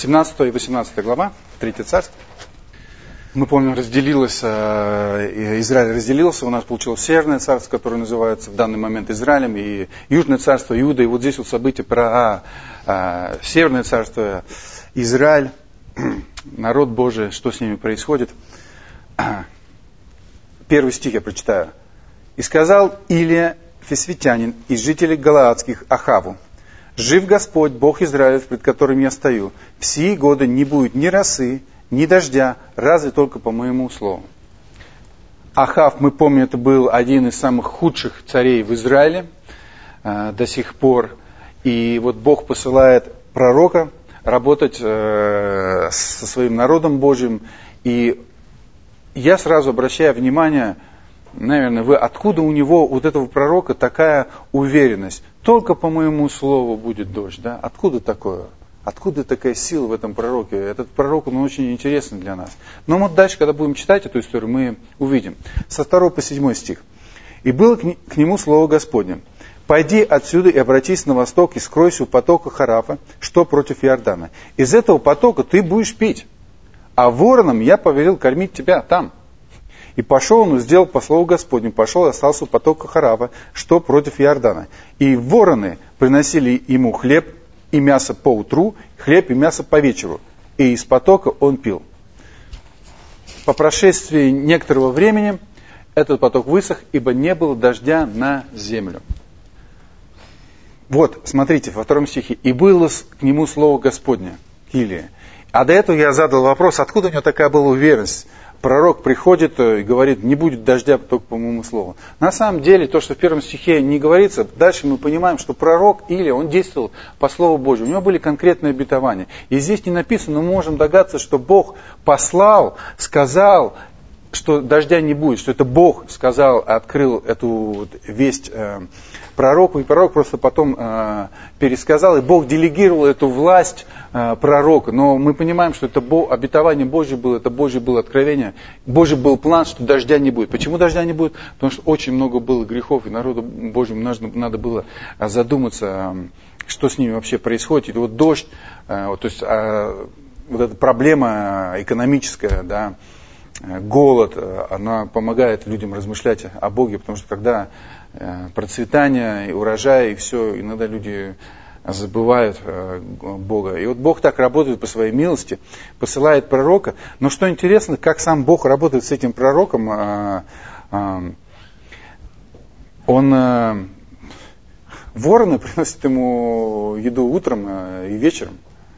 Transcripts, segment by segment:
17 и 18 глава, 3 царство. Мы помним, Израиль разделился, у нас получилось Северное царство, которое называется в данный момент Израилем, и Южное царство Иуда. И вот здесь вот события про Северное царство, Израиль, народ Божий, что с ними происходит. Первый стих я прочитаю. «И сказал Илия Фисвитянин из жителей Галаадских Ахаву: жив Господь, Бог Израилев, пред которым я стою, в сии годы не будет ни росы, ни дождя, разве только по моему слову». Ахав, мы помним, это был один из самых худших царей в Израиле до сих пор. И вот Бог посылает пророка работать со своим народом Божьим. И я сразу обращаю внимание, наверное, откуда у него, вот этого пророка, такая уверенность. Только по моему слову будет дождь. Да? Откуда такое? Откуда такая сила в этом пророке? Этот пророк, он очень интересный для нас. Но вот дальше, когда будем читать эту историю, мы увидим. Со 2 по 7 стих. «И было к нему слово Господне: пойди отсюда и обратись на восток, и скройся у потока Харафа, что против Иордана. Из этого потока ты будешь пить, а воронам я повелел кормить тебя там». И пошел он и сделал по слову Господню, пошел и остался у потока Харафа, что против Иордана. И вороны приносили ему хлеб и мясо по утру, хлеб и мясо по вечеру, и из потока он пил. По прошествии некоторого времени этот поток высох, ибо не было дождя на землю. Вот, смотрите, во 2 стихе. «И было к нему слово Господне», к Илии. А до этого я задал вопрос, откуда у него такая была уверенность? Пророк приходит и говорит: не будет дождя только по моему слову. На самом деле, то, что в 1 стихе не говорится, дальше мы понимаем, что пророк Илия, он действовал по слову Божьему. У него были конкретные обетования. И здесь не написано, но мы можем догадаться, что Бог послал, сказал, что дождя не будет, что это Бог сказал, открыл эту вот весть пророку, и пророк просто потом пересказал, и Бог делегировал эту власть пророка. Но мы понимаем, что это обетование Божье было, это Божье было откровение, Божий был план, что дождя не будет. Почему дождя не будет? Потому что очень много было грехов, и народу Божьему надо было задуматься, что с ними вообще происходит. И вот дождь, то есть вот эта проблема экономическая, да, голод, она помогает людям размышлять о Боге, потому что когда процветание, и урожай, и все, иногда люди забывают Бога. И вот Бог так работает по своей милости, посылает пророка. Но что интересно, как сам Бог работает с этим пророком, вороны приносят ему еду утром и вечером.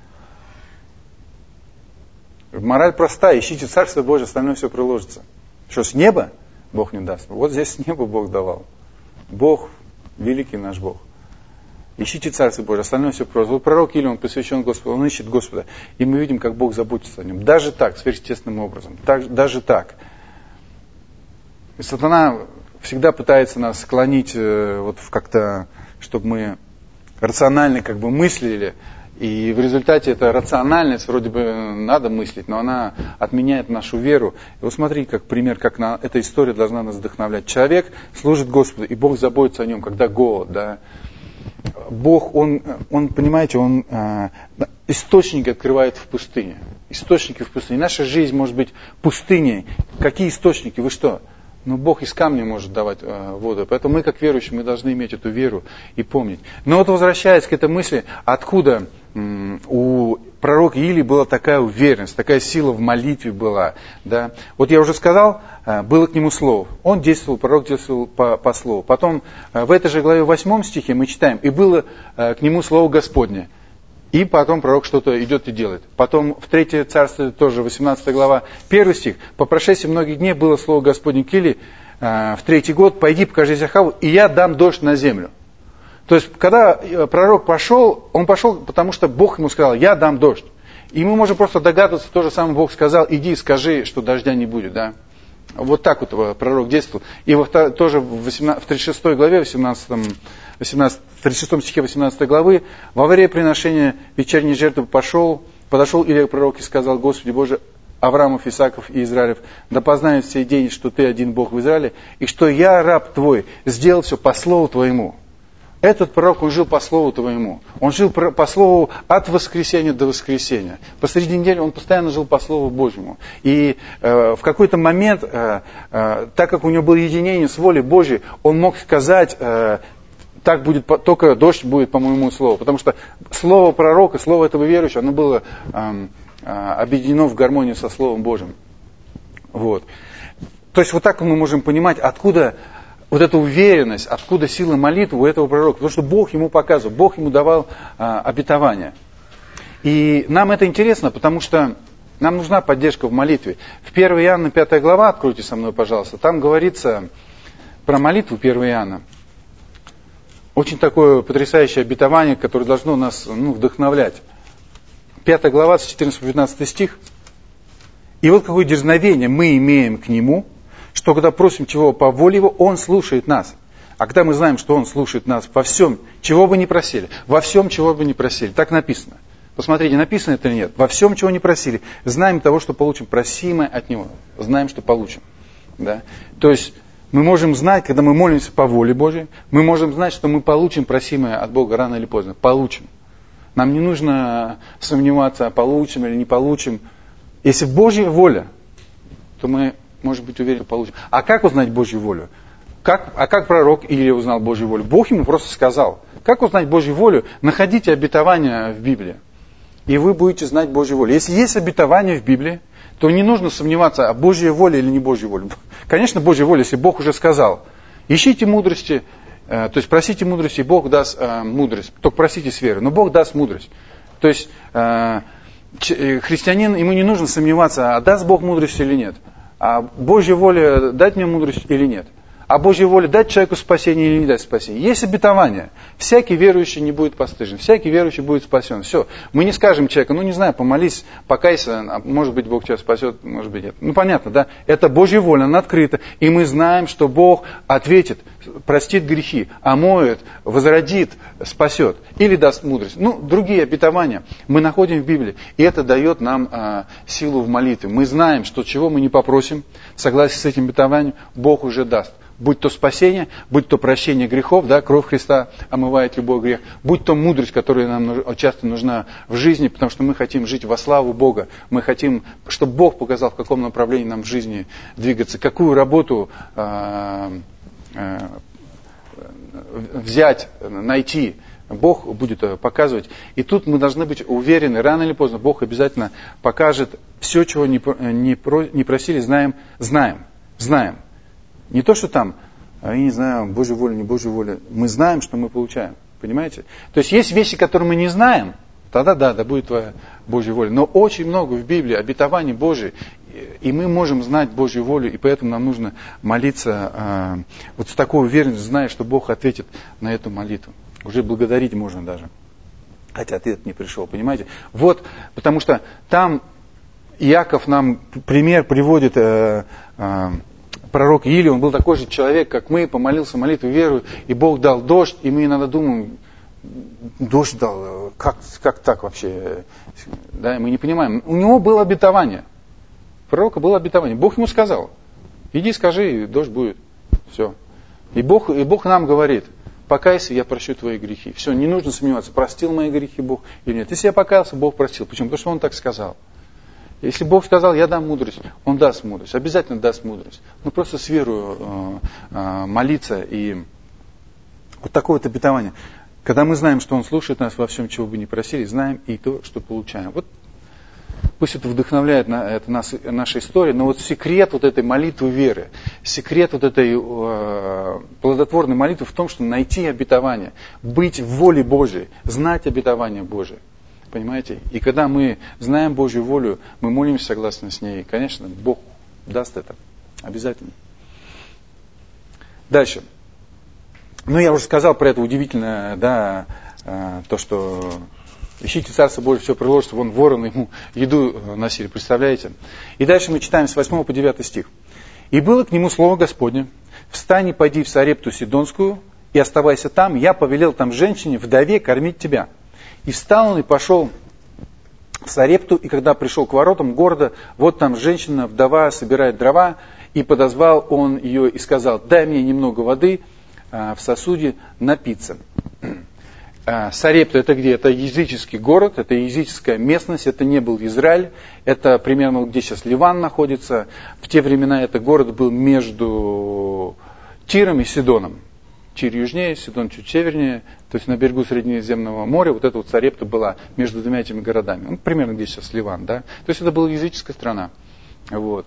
Мораль простая: ищите Царство Божие, остальное все приложится. Что, с неба Бог не даст? Вот здесь с неба Бог давал. Бог, великий наш Бог. Ищите Царство Божие, остальное все приложится. Вот пророк Илия, он посвящен Господу, он ищет Господа. И мы видим, как Бог заботится о нем. Даже так, сверхъестественным образом. Даже так. И сатана всегда пытается нас склонить вот как-то, чтобы мы рационально как бы мыслили. И в результате эта рациональность, вроде бы надо мыслить, но она отменяет нашу веру. И вот смотрите, как пример, как эта история должна нас вдохновлять. Человек служит Господу, и Бог заботится о нем, когда голод. Да? Бог, он понимаете, он источники открывает в пустыне. Источники в пустыне. Наша жизнь может быть пустыней. Какие источники? Вы что? Но Бог из камня может давать воду. Поэтому мы, как верующие, мы должны иметь эту веру и помнить. Но вот возвращаясь к этой мысли, откуда у пророка Илии была такая уверенность, такая сила в молитве была. Да? Вот я уже сказал, было к нему слово. Он действовал, пророк действовал по слову. Потом в этой же главе 8 стихе мы читаем: и было к нему слово Господне. И потом пророк что-то идет и делает. Потом в 3 царстве, тоже 18 глава, 1 стих. По прошествии многих дней было слово Господне к Илии в 3-й год: пойди, покажись Ахаву, и я дам дождь на землю. То есть, когда пророк пошел, он пошел, потому что Бог ему сказал: я дам дождь. И мы можем просто догадываться, то же самое Бог сказал: иди и скажи, что дождя не будет. Да? Вот так вот пророк действовал. И тоже в 36 главе, в 36 стихе 18 главы, во время приношения вечерней жертвы подошел Илия пророк и сказал: Господи Боже Авраамов, Исааков и Израилев, да познают в сей день, что Ты один Бог в Израиле, и что я, раб Твой, сделал все по слову Твоему. Этот пророк, он жил по слову твоему. Он жил по слову от воскресения до воскресения. Посреди недели он постоянно жил по слову Божьему. И в какой-то момент, так как у него было единение с волей Божьей, он мог сказать, так будет, только дождь будет по моему слову. Потому что слово пророка, слово этого верующего, оно было объединено в гармонию со Словом Божьим. Вот. То есть вот так мы можем понимать, откуда вот эта уверенность, откуда сила молитвы у этого пророка. Потому что Бог ему показывал, Бог ему давал обетование. И нам это интересно, потому что нам нужна поддержка в молитве. В 1 Иоанна 5 глава, откройте со мной, пожалуйста, там говорится про молитву 1 Иоанна. Очень такое потрясающее обетование, которое должно нас вдохновлять. 5 глава, с 14 по 15 стих. «И вот какое дерзновение мы имеем к Нему, что когда просим чего по воле Его, Он слушает нас». А когда мы знаем, что Он слушает нас во всем, чего бы ни просили, во всем, чего бы ни просили, так написано. Посмотрите, написано это или нет. Во всем, чего не просили, знаем того, что получим, просимое от Него. Знаем, что получим. Да? То есть мы можем знать, когда мы молимся по воле Божьей, мы можем знать, что мы получим просимое от Бога рано или поздно. Получим. Нам не нужно сомневаться, получим или не получим. Если Божья воля, то мы, может быть, уверены, получим. А как узнать Божью волю? Как пророк Илия узнал Божью волю? Бог ему просто сказал. Как узнать Божью волю? Находите обетование в Библии, и вы будете знать Божью волю. Если есть обетование в Библии, то не нужно сомневаться, а Божья воля или не Божья воля. Конечно, Божья воля, если Бог уже сказал. Ищите мудрости, то есть просите мудрости, и Бог даст мудрость. Только просите с верой, но Бог даст мудрость. То есть христианин, ему не нужно сомневаться, а даст Бог мудрость или нет. А Божья воля дать мне мудрость или нет. А Божья воля дать человеку спасение или не дать спасение. Есть обетование. Всякий верующий не будет постыжен. Всякий верующий будет спасен. Все. Мы не скажем человеку, не знаю, помолись, покайся, может быть, Бог тебя спасет, может быть, нет. Понятно, да? Это Божья воля, она открыта. И мы знаем, что Бог ответит, простит грехи, омоет, возродит, спасет. Или даст мудрость. Другие обетования мы находим в Библии. И это дает нам силу в молитве. Мы знаем, что чего мы не попросим, согласно с этим обетованием, Бог уже даст. Будь то спасение, будь то прощение грехов, да, кровь Христа омывает любой грех, будь то мудрость, которая нам часто нужна в жизни, потому что мы хотим жить во славу Бога, мы хотим, чтобы Бог показал, в каком направлении нам в жизни двигаться, какую работу взять, найти, Бог будет показывать. И тут мы должны быть уверены, рано или поздно Бог обязательно покажет все, чего не просили, знаем. Не то, что там, я не знаю, Божья воля, не Божья воля. Мы знаем, что мы получаем. Понимаете? То есть есть вещи, которые мы не знаем, тогда да будет твоя Божья воля. Но очень много в Библии обетований Божьих, и мы можем знать Божью волю, и поэтому нам нужно молиться вот с такой уверенностью, зная, что Бог ответит на эту молитву. Уже благодарить можно даже. Хотя ответ не пришел, понимаете? Вот, потому что там Иаков нам пример приводит... Пророк Илия, он был такой же человек, как мы, помолился молитву, верую, и Бог дал дождь, и мы иногда думаем, дождь дал, как так вообще? Да, мы не понимаем. У него было обетование. У пророка было обетование. Бог ему сказал, иди скажи, и дождь будет. Все. И Бог нам говорит, покайся, я прощу твои грехи. Все, не нужно сомневаться, простил мои грехи Бог или нет. Если я покаялся, Бог простил. Почему? Потому что Он так сказал. Если Бог сказал, я дам мудрость, Он даст мудрость, обязательно даст мудрость. Просто с верою молиться и вот такое вот обетование. Когда мы знаем, что Он слушает нас во всем, чего бы ни просили, знаем и то, что получаем. Вот пусть это вдохновляет наша история, но вот секрет вот этой молитвы веры, секрет вот этой плодотворной молитвы в том, что найти обетование, быть в воле Божьей, знать обетование Божие. Понимаете? И когда мы знаем Божью волю, мы молимся согласно с ней. Конечно, Бог даст это. Обязательно. Дальше. Я уже сказал про это удивительное, да, то, что ищите Царство Божие, все приложится, вон вороны ему еду носили, представляете? И дальше мы читаем с 8 по 9 стих. «И было к нему слово Господне, встань и пойди в Сарепту Сидонскую, и оставайся там, я повелел там женщине, вдове, кормить тебя». И встал он и пошел в Сарепту, и когда пришел к воротам города, вот там женщина, вдова, собирает дрова, и подозвал он ее и сказал, дай мне немного воды в сосуде напиться. Сарепта это где? Это языческий город, это языческая местность, это не был Израиль, это примерно где сейчас Ливан находится. В те времена этот город был между Тиром и Сидоном. Тир южнее, Сидон чуть севернее, то есть на берегу Средиземного моря, вот эта вот Сарепта была между двумя этими городами. Ну, примерно где сейчас Ливан, да? То есть это была языческая страна. Вот.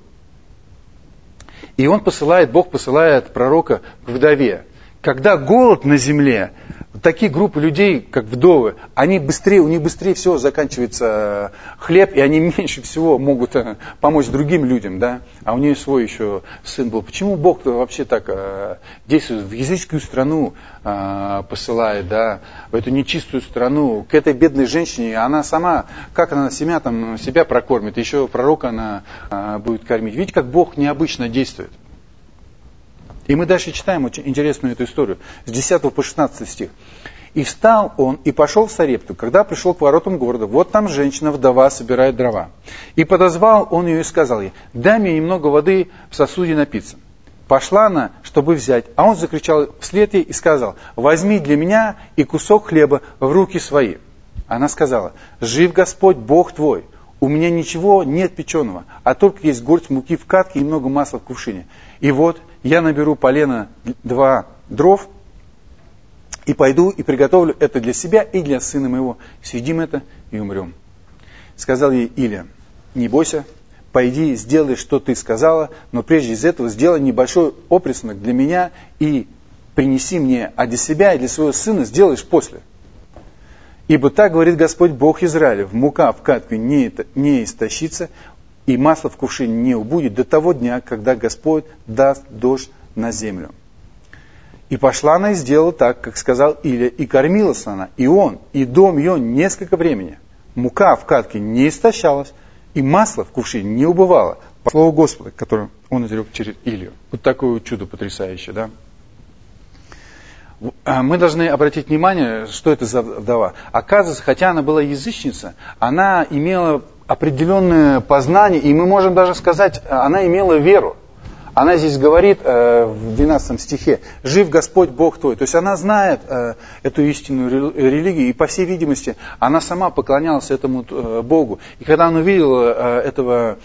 И Бог посылает пророка к вдове. Когда голод на земле, такие группы людей, как вдовы, у них быстрее всего заканчивается хлеб, и они меньше всего могут помочь другим людям, да? А у нее свой еще сын был. Почему Бог вообще так действует? В языческую страну посылает, да? В эту нечистую страну, к этой бедной женщине, она сама, как она себя прокормит, еще пророка она будет кормить. Видите, как Бог необычно действует. И мы дальше читаем очень интересную эту историю. С 10 по 16 стих. «И встал он, и пошел в Сарепту, когда пришел к воротам города. Вот там женщина-вдова собирает дрова. И подозвал он ее и сказал ей: дай мне немного воды в сосуде напиться. Пошла она, чтобы взять, а он закричал вслед ей и сказал: возьми для меня и кусок хлеба в руки свои. Она сказала: жив Господь, Бог твой, у меня ничего нет печеного, а только есть горсть муки в катке и много масла в кувшине. И вот я наберу полено 2 дров, и пойду и приготовлю это для себя и для сына моего. Съедим это и умрем. Сказал ей Илия: не бойся, пойди, сделай, что ты сказала, но прежде из этого сделай небольшой опреснок для меня и принеси мне, а для себя и для своего сына сделаешь после. Ибо так говорит Господь Бог Израилев: мука в катке не истощится, и масло в кувшине не убудет до того дня, когда Господь даст дождь на землю. И пошла она и сделала так, как сказал Илия, и кормилась она, и он, и дом ее несколько времени. Мука в катке не истощалась, и масло в кувшине не убывало, по слову Господа, которое он изрек через Илию. Вот такое вот чудо потрясающее, да? Мы должны обратить внимание, что это за вдова. Оказывается, хотя она была язычница, она имела определенное познание, и мы можем даже сказать, она имела веру. Она здесь говорит в 12 стихе: «Жив Господь Бог твой». То есть она знает эту истинную религию, и по всей видимости она сама поклонялась этому Богу. И когда она увидела этого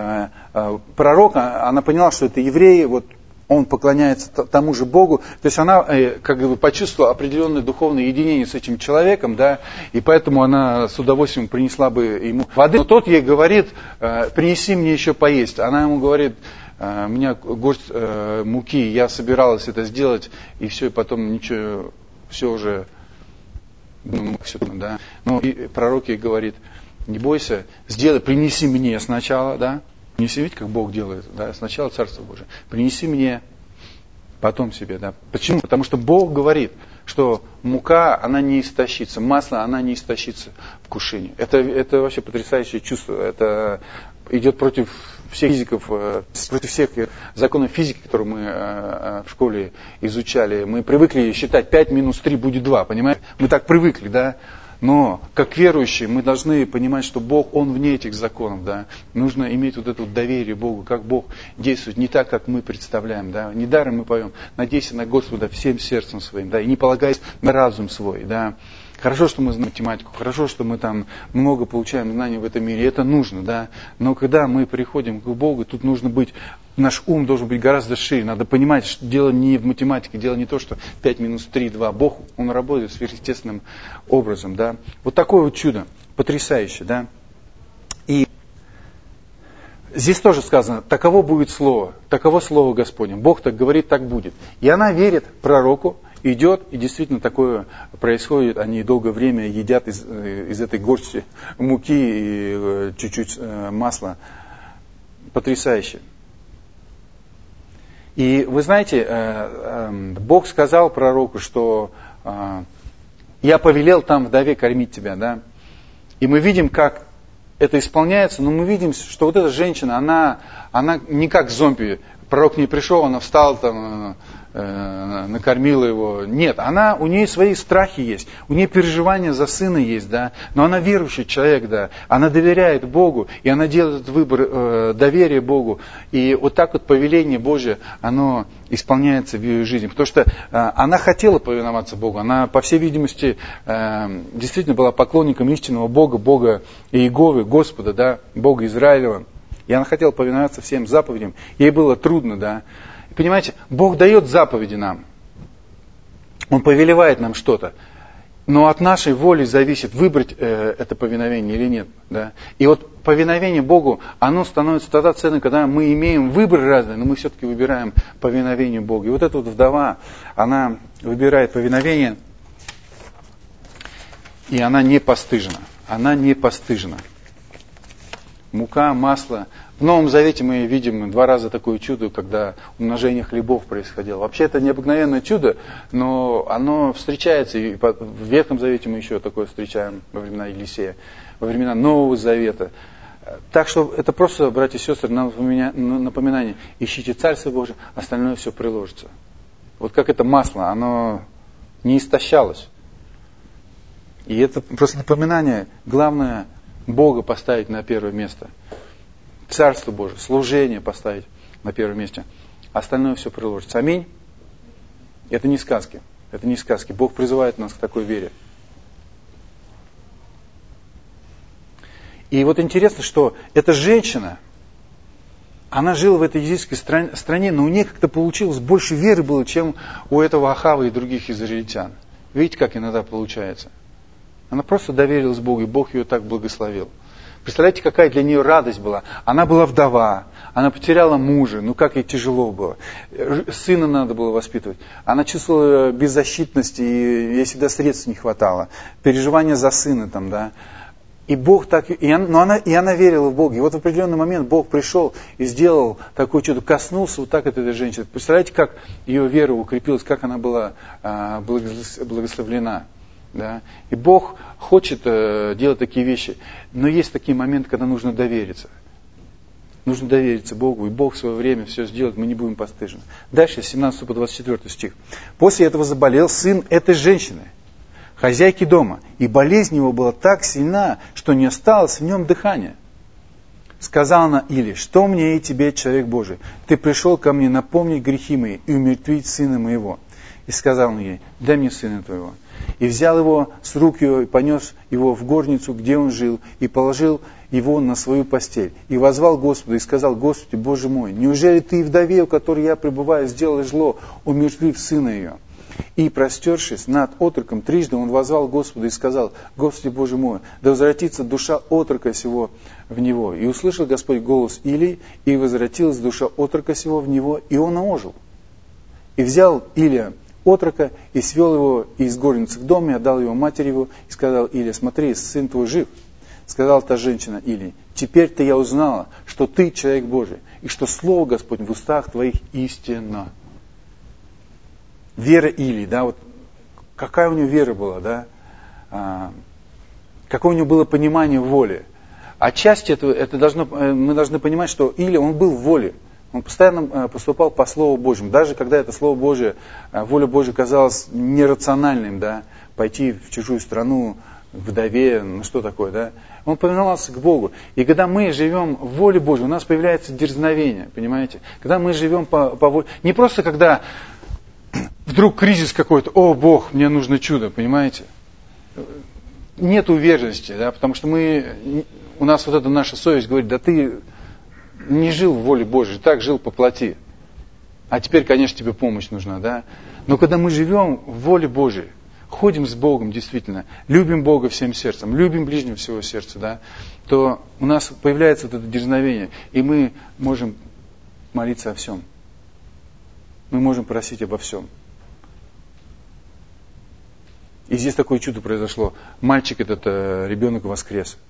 пророка, она поняла, что это евреи, вот он поклоняется тому же Богу. То есть она как бы почувствовала определенное духовное единение с этим человеком, да, и поэтому она с удовольствием принесла бы ему воды. Но тот ей говорит: принеси мне еще поесть. Она ему говорит: у меня горсть муки, я собиралась это сделать, и все, и потом ничего, все уже, все, да. Но и пророк ей говорит: не бойся, сделай, принеси мне сначала, да. Принеси, видите, как Бог делает, да, сначала Царство Божие. Принеси мне, потом себе, да. Почему? Потому что Бог говорит, что мука, она не истощится, масло, она не истощится в кувшине. Это вообще потрясающее чувство. Это идет против всех физиков, против всех законов физики, которые мы в школе изучали. Мы привыкли считать 5 минус 3 будет 2, понимаете? Мы так привыкли, да. Но, как верующие, мы должны понимать, что Бог, Он вне этих законов, да. Нужно иметь вот это вот доверие Богу, как Бог действует, не так, как мы представляем, да. Недаром мы поем: надейся на Господа всем сердцем своим, да, и не полагайся на разум свой, да. Хорошо, что мы знаем математику, хорошо, что мы там много получаем знаний в этом мире, это нужно, да. Но когда мы приходим к Богу, тут нужно быть, наш ум должен быть гораздо шире. Надо понимать, что дело не в математике, дело не то, что 5 минус 3, 2. Бог, Он работает сверхъестественным образом, да. Вот такое вот чудо, потрясающее, да. И здесь тоже сказано: таково будет слово, таково слово Господне. Бог так говорит, так будет. И она верит пророку, идет, и действительно такое происходит. Они долгое время едят из этой горсти муки и чуть-чуть масла. Потрясающе. И вы знаете, Бог сказал пророку, что я повелел там вдове кормить тебя, да. И мы видим, как это исполняется, но мы видим, что вот эта женщина, она не как зомби. Пророк не пришел, она встала там, накормила его. Нет, у нее свои страхи есть, у нее переживания за сына есть, да, но она верующий человек, да, она доверяет Богу, и она делает этот выбор доверия Богу. И вот так вот повеление Божие, оно исполняется в ее жизни. Потому что она хотела повиноваться Богу. Она, по всей видимости, действительно была поклонником истинного Бога, Бога Иеговы, Господа, да, Бога Израилева. И она хотела повиноваться всем заповедям. Ей было трудно, да. И понимаете, Бог дает заповеди нам. Он повелевает нам что-то. Но от нашей воли зависит, выбрать это повиновение или нет. Да? И вот повиновение Богу, оно становится тогда ценным, когда мы имеем выбор разный, но мы все-таки выбираем повиновение Богу. И вот эта вот вдова, она выбирает повиновение, и она не постыжена. Она не постыжена. Мука, масло. В Новом Завете мы видим 2 раза такое чудо, когда умножение хлебов происходило. Вообще это необыкновенное чудо, но оно встречается. И в Ветхом Завете мы еще такое встречаем во времена Елисея, во времена Нового Завета. Так что это просто, братья и сестры, напоминание. Ищите Царство Божие, остальное все приложится. Вот как это масло, оно не истощалось. И это просто напоминание. Главное Бога поставить на первое место. Царство Божие, служение поставить на первом месте. Остальное все приложится. Аминь. Это не сказки. Это не сказки. Бог призывает нас к такой вере. И вот интересно, что эта женщина, она жила в этой египетской стране, но у нее как-то получилось больше веры было, чем у этого Ахава и других израильтян. Видите, как иногда получается? Она просто доверилась Богу, и Бог ее так благословил. Представляете, какая для нее радость была. Она была вдова, она потеряла мужа, ну как ей тяжело было. Сына надо было воспитывать. Она чувствовала беззащитность, и ей всегда средств не хватало. Переживания за сына там, да. И Бог так, она верила в Бога. И вот в определенный момент Бог пришел и сделал такое чудо, коснулся вот так от этой женщины. Представляете, как ее вера укрепилась, как она была благословлена. Да? И Бог хочет делать такие вещи, но есть такие моменты, когда нужно довериться. Нужно довериться Богу, и Бог в свое время все сделает, мы не будем постыжены. Дальше, с 17 по 24 стих. «После этого заболел сын этой женщины, хозяйки дома, и болезнь его была так сильна, что не осталось в нем дыхания. Сказал она Илии: что мне и тебе, человек Божий? Ты пришел ко мне напомнить грехи мои и умертвить сына моего. И сказал он ей: дай мне сына твоего. И взял его с рук ее, и понес его в горницу, где он жил, и положил его на свою постель. И воззвал Господу, и сказал: Господи, Боже мой, неужели ты и вдове, у которой я пребываю, сделал зло, умертвив сына ее? И, простершись над отроком, трижды он воззвал Господу и сказал: Господи, Боже мой, да возвратится душа отрока сего в него. И услышал Господь голос Илии, и возвратилась душа отрока сего в него, и он ожил. И взял Илия отрока, и свел его из горницы к дому, и отдал его матери его, и сказал Илия: смотри, сын твой жив. Сказала та женщина Илии: теперь-то я узнала, что ты человек Божий, и что слово Господне в устах твоих истина. Вера Илии, да, вот какая у него вера была, да, какое у него было понимание воли. Отчасти мы должны понимать, что Илия, он был в воле. Он постоянно поступал по Слову Божьему. Даже когда это Слово Божие, воля Божья казалась нерациональным, да, пойти в чужую страну, вдове, ну что такое, да. Он повиновался к Богу. И когда мы живем в воле Божьей, у нас появляется дерзновение, понимаете? Когда мы живем по воле... Не просто когда вдруг кризис какой-то: о, Бог, мне нужно чудо, понимаете? Нет уверенности, да, потому что у нас вот эта наша совесть говорит: да ты не жил в воле Божьей, так жил по плоти. А теперь, конечно, тебе помощь нужна, да. Но когда мы живем в воле Божьей, ходим с Богом действительно, любим Бога всем сердцем, любим ближнего всего сердца, да, то у нас появляется вот это дерзновение, и мы можем молиться о всем. Мы можем просить обо всем. И здесь такое чудо произошло. Мальчик этот, ребенок воскрес.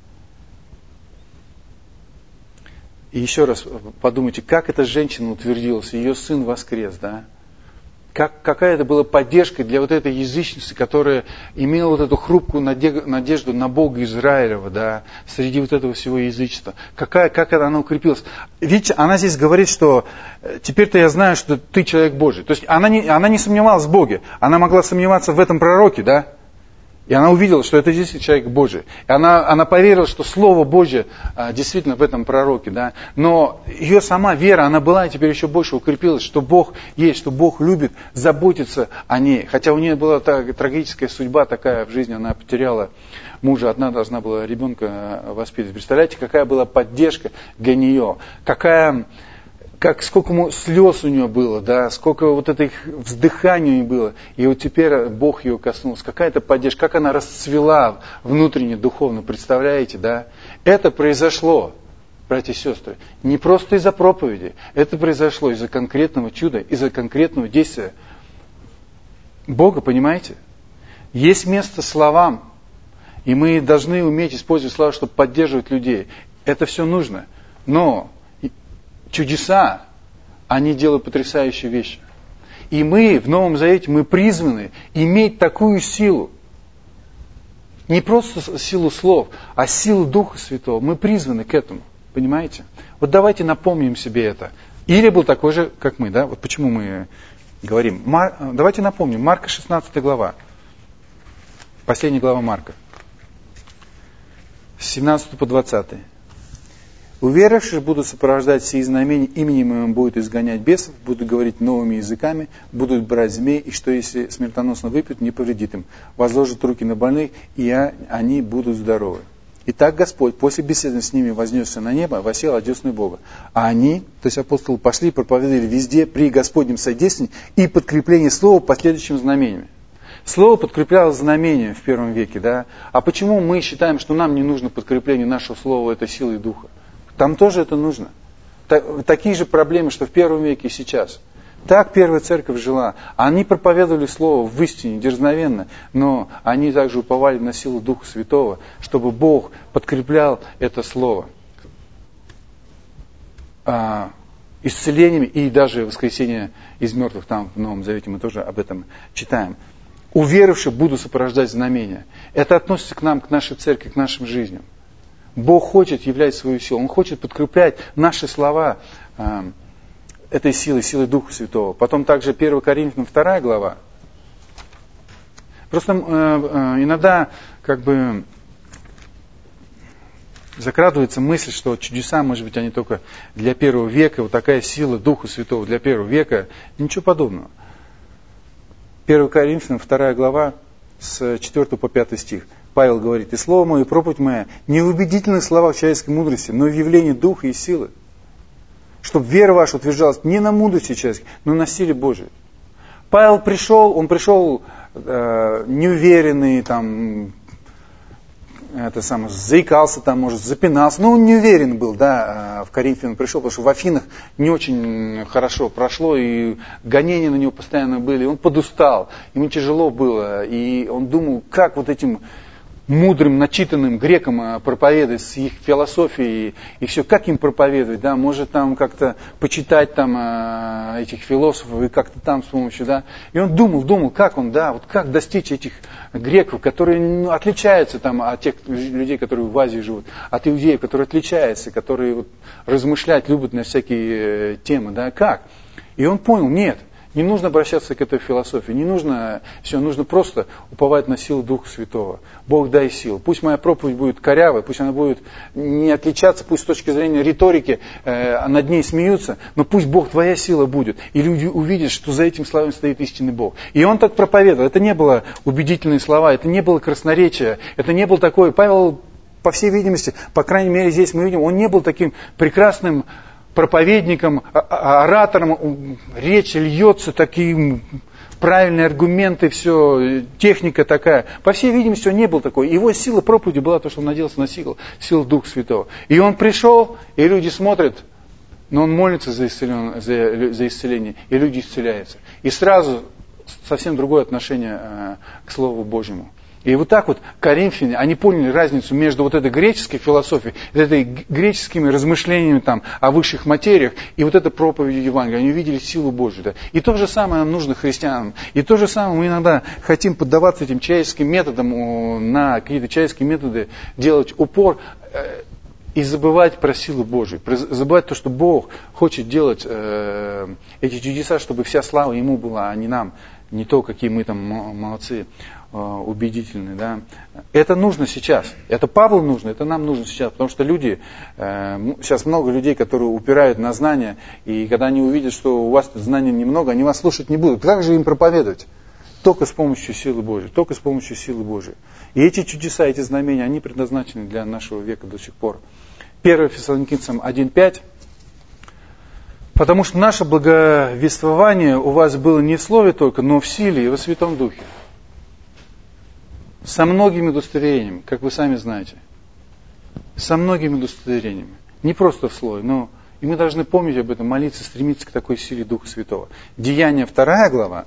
И еще раз подумайте, как эта женщина утвердилась, ее сын воскрес, да? Какая это была поддержка для вот этой язычницы, которая имела вот эту хрупкую надежду на Бога Израилева, да, среди вот этого всего язычества. Как это она укрепилась. Видите, она здесь говорит, что теперь-то я знаю, что ты человек Божий. То есть она не сомневалась в Боге. Она могла сомневаться в этом пророке, да? И она увидела, что это действительно человек Божий. И она поверила, что Слово Божье действительно в этом пророке. Да? Но ее сама вера, она была и теперь еще больше укрепилась, что Бог есть, что Бог любит заботиться о ней. Хотя у нее была трагическая судьба такая в жизни, она потеряла мужа, одна должна была ребенка воспитывать. Представляете, какая была поддержка для нее, сколько слез у нее было, да, сколько вот этих вздыханий у нее было. И вот теперь Бог ее коснулся. Какая-то поддержка, как она расцвела внутренне, духовно, представляете, да? Это произошло, братья и сестры, не просто из-за проповеди. Это произошло из-за конкретного чуда, из-за конкретного действия Бога, понимаете? Есть место словам, и мы должны уметь использовать слова, чтобы поддерживать людей. Это все нужно. Но чудеса, они делают потрясающие вещи. И мы в Новом Завете, мы призваны иметь такую силу. Не просто силу слов, а силу Духа Святого. Мы призваны к этому. Понимаете? Вот давайте напомним себе это. Илия был такой же, как мы, да? Вот почему мы говорим. Давайте напомним. Марка 16 глава. Последняя глава Марка. С 17 по 20. Уверовавшие будут сопровождать сии знамения, именем моим будут изгонять бесов, будут говорить новыми языками, будут брать змей, и что если смертоносно выпьют, не повредит им. Возложат руки на больных, и они будут здоровы. Итак, Господь после беседы с ними вознесся на небо, восел одесную Бога. А они, то есть апостолы, пошли и проповедовали везде при Господнем содействии и подкреплении слова последующим знамениями. Слово подкреплялось знамением в первом веке, да? А почему мы считаем, что нам не нужно подкрепление нашего слова, это силой Духа? Там тоже это нужно. Такие же проблемы, что в первом веке и сейчас. Так первая церковь жила. Они проповедовали Слово в истине, дерзновенно, но они также уповали на силу Духа Святого, чтобы Бог подкреплял это Слово исцелениями и даже воскресение из мертвых. Там в Новом Завете мы тоже об этом читаем. Уверовавшие будут сопровождать знамения. Это относится к нам, к нашей церкви, к нашим жизням. Бог хочет являть свою силу. Он хочет подкреплять наши слова этой силой Духа Святого. Потом также 1 Коринфянам 2 глава. Просто иногда закрадывается мысль, что чудеса, может быть, они только для первого века. Вот такая сила Духа Святого для первого века. Ничего подобного. 1 Коринфянам 2 глава с 4 по 5 стих. Павел говорит: «И слово мое, и проповедь моя, не в убедительных словах человеческой мудрости, но в явлении духа и силы, чтобы вера ваша утверждалась не на мудрости человеческой, но на силе Божией». Павел пришел, неуверенный, заикался, может, запинался, но он не уверен был, да, в Коринфе он пришел, потому что в Афинах не очень хорошо прошло, и гонения на него постоянно были, он подустал, ему тяжело было, и он думал, как вот этим мудрым, начитанным грекам проповедовать с их философией и все, как им проповедовать, да, может там как-то почитать этих философов и как-то там с помощью, да. И он думал, как достичь этих греков, которые отличаются от тех людей, которые в Азии живут, от иудеев, которые отличаются, которые размышлять любят на всякие темы, да, как? И он понял, нет. Не нужно обращаться к этой философии, нужно просто уповать на силу Духа Святого. Бог, дай силу. Пусть моя проповедь будет корявой, пусть она будет не отличаться, пусть с точки зрения риторики над ней смеются, но пусть Бог, твоя сила будет. И люди увидят, что за этим словом стоит истинный Бог. И он так проповедовал. Это не было убедительные слова, это не было красноречие, это не был такой... Павел, по всей видимости, по крайней мере здесь мы видим, он не был таким прекрасным проповедником, оратором, речь льется, такие правильные аргументы, все, техника такая. По всей видимости, он не был такой. Его сила проповеди была то, что он надеялся на силу Духа Святого. И он пришел, и люди смотрят, но он молится за исцеление, и люди исцеляются. И сразу совсем другое отношение к Слову Божьему. И вот так вот коринфяне, они поняли разницу между вот этой греческой философией, этой греческими размышлениями о высших материях и вот этой проповедью Евангелия. Они увидели силу Божью. Да. И то же самое нам нужно христианам. И то же самое мы иногда хотим поддаваться этим человеческим методам, на какие-то человеческие методы делать упор и забывать про силу Божию. Забывать то, что Бог хочет делать эти чудеса, чтобы вся слава Ему была, а не нам. Не то, какие мы молодцы. убедительный. Да? Это нужно сейчас. Это Павлу нужно, это нам нужно сейчас. Потому что люди, сейчас много людей, которые упирают на знания, и когда они увидят, что у вас знаний немного, они вас слушать не будут. Как же им проповедовать? Только с помощью силы Божьей. Только с помощью силы Божьей. И эти чудеса, эти знамения, они предназначены для нашего века до сих пор. 1 Фессалоникийцам 1:5. Потому что наше благовествование у вас было не в слове только, но в силе и во Святом Духе. Со многими удостоверениями, как вы сами знаете. Со многими удостоверениями. Не просто в слове, но и мы должны помнить об этом, молиться, стремиться к такой силе Духа Святого. Деяния 2 глава.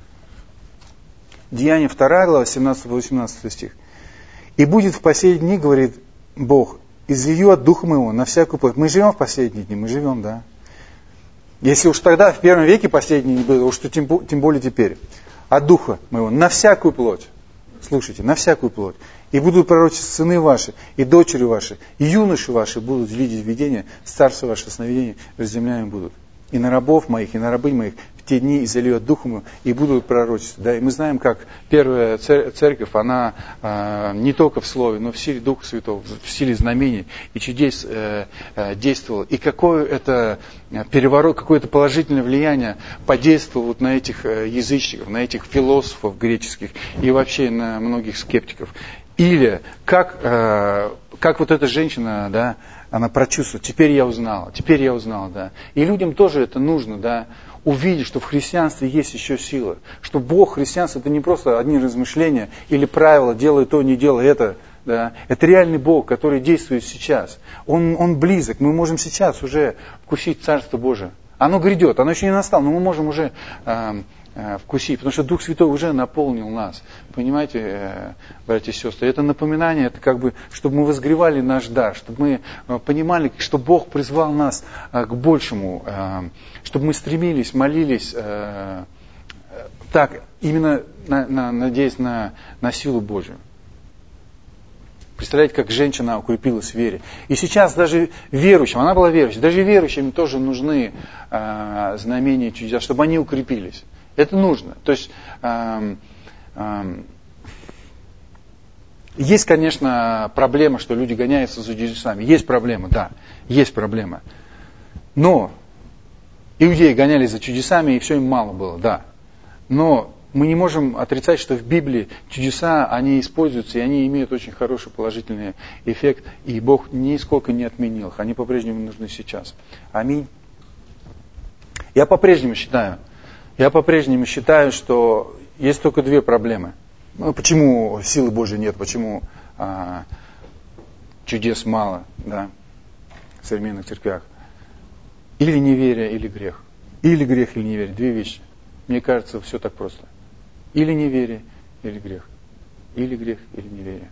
Деяния 2 глава, 17-18 стих. «И будет в последние дни, говорит Бог, излию от Духа Моего на всякую плоть». Мы живем в последние дни, мы живем, да. Если уж тогда, в первом веке последние не было, уж то тем более теперь. От Духа Моего на всякую плоть. Слушайте, на всякую плоть. «И будут пророчествовать сыны ваши, и дочери ваши, и юноши ваши будут видеть видения, старцы ваши сновидения разземляемы будут. И на рабов моих, и на рабынь моих в те дни изолью от Духа Моего, и будут пророчествовать». Да? И мы знаем, как первая церковь, она не только в слове, но в силе Духа Святого, в силе знамений и чудес действовала. И какое это переворот, какое-то положительное влияние подействовало вот на этих язычников, на этих философов греческих и вообще на многих скептиков. Или как вот эта женщина, да, она прочувствует, теперь я узнала, да. И людям тоже это нужно, да, увидеть, что в христианстве есть еще сила. Что Бог, христианство, это не просто одни размышления или правила, делай то, не делай это. Да. Это реальный Бог, который действует сейчас. Он близок, мы можем сейчас уже вкусить Царство Божие. Оно грядет, оно еще не настало, но мы можем уже вкусить, потому что Дух Святой уже наполнил нас. Понимаете, братья и сестры, это напоминание, это как бы, чтобы мы возгревали наш дар, чтобы мы понимали, что Бог призвал нас к большему, чтобы мы стремились, молились так, именно надеясь на силу Божию. Представляете, как женщина укрепилась в вере. И сейчас даже верующим, она была верующей, даже верующим тоже нужны знамения и чудеса, чтобы они укрепились. Это нужно. То есть есть, конечно, проблема, что люди гоняются за чудесами. Есть проблема, да, есть проблема. Но иудеи гонялись за чудесами, и все им мало было, да. Но мы не можем отрицать, что в Библии чудеса, они используются, и они имеют очень хороший положительный эффект, и Бог нисколько не отменил их. Они по-прежнему нужны сейчас. Аминь. Я по-прежнему считаю, что есть только две проблемы. Ну, почему силы Божьей нет, почему чудес мало, да, в современных церквях. Или неверие, или грех. Или грех, или неверие. Две вещи. Мне кажется, все так просто. Или неверие, или грех. Или грех, или неверие.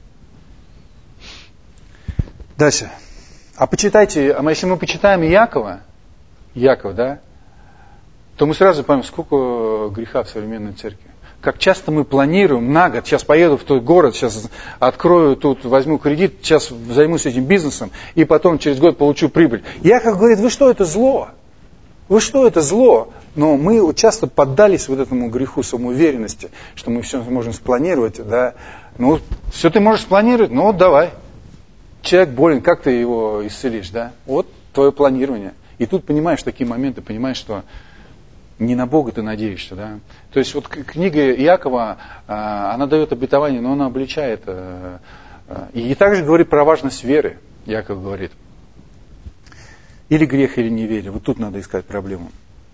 Дальше. Если мы почитаем Иакова, да, то мы сразу поймем, сколько греха в современной церкви. Как часто мы планируем на год, сейчас поеду в тот город, сейчас открою тут, возьму кредит, сейчас займусь этим бизнесом, и потом через год получу прибыль. Иаков говорит, вы что, это зло? Вы что, это зло? Но мы часто поддались вот этому греху самоуверенности, что мы все можем спланировать, да. Ну, все ты можешь спланировать, ну вот давай. Человек болен, как ты его исцелишь, да? Вот твое планирование. И тут понимаешь такие моменты, понимаешь, что не на Бога ты надеешься, да. То есть вот книга Иакова, она дает обетование, но она обличает. И также говорит про важность веры, Иаков говорит. Или грех, или неверие. Вот тут надо искать проблему.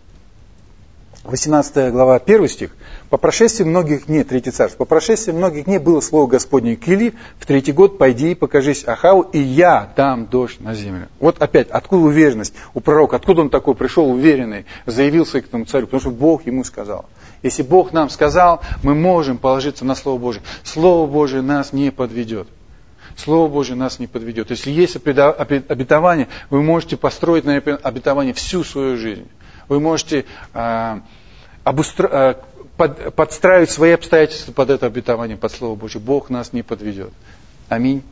18 глава, 1 стих. «По прошествии многих дней», 3 царств, «по прошествии многих дней было слово Господне к Илии, в 3-й год пойди и покажись Ахаву, и я дам дождь на землю». Вот опять, откуда уверенность у пророка, откуда он такой пришел уверенный, заявился к этому царю, потому что Бог ему сказал. Если Бог нам сказал, мы можем положиться на Слово Божие. Слово Божие нас не подведет. Слово Божие нас не подведет. Если есть обетование, вы можете построить на обетование всю свою жизнь. Вы можете подстраивать свои обстоятельства под это обетование, под Слово Божие. Бог нас не подведет. Аминь.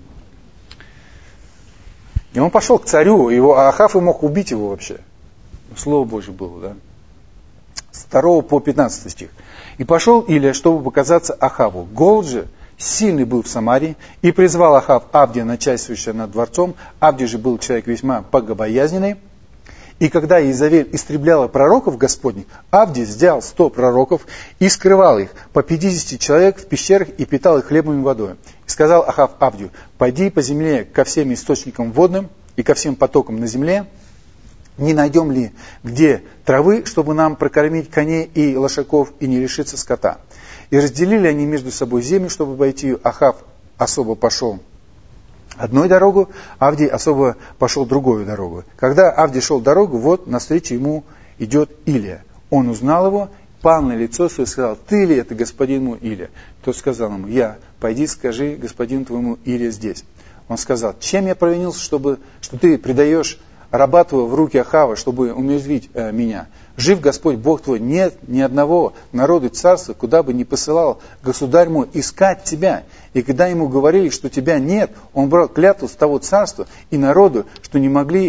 И он пошел к царю, Ахав и мог убить его вообще. Слово Божие было, да. С 2 по 15 стих. «И пошел Илия, чтобы показаться Ахаву. Голод же сильный был в Самарии, и призвал Ахав Авдия, начальствующего над дворцом. Авдий же был человек весьма богобоязненный. И когда Иезавель истребляла пророков Господних, Авдий взял 100 пророков и скрывал их, по 50 человек в пещерах, и питал их хлебом и водой. И сказал Ахав Авдию: пойди по земле ко всем источникам водным и ко всем потокам на земле, не найдем ли где травы, чтобы нам прокормить коней и лошаков, и не лишиться скота. И разделили они между собой землю, чтобы обойти ее. Ахав особо пошел одной дорогу, Авдий особо пошел другую дорогу. Когда Авдий шел дорогу, вот навстречу ему идет Илия. Он узнал его, пал на лицо свое и сказал: ты ли это, господин мой Илия? Тот сказал ему: я. Пойди, скажи господину твоему: Илия здесь. Он сказал: чем я провинился, что ты предаешь раба твоего в руки Ахава, чтобы умертвить меня? Жив Господь Бог твой, нет ни одного народа и царства, куда бы ни посылал государь мой искать тебя. И когда ему говорили, что тебя нет, он брал клятву с того царства и народу, чтобы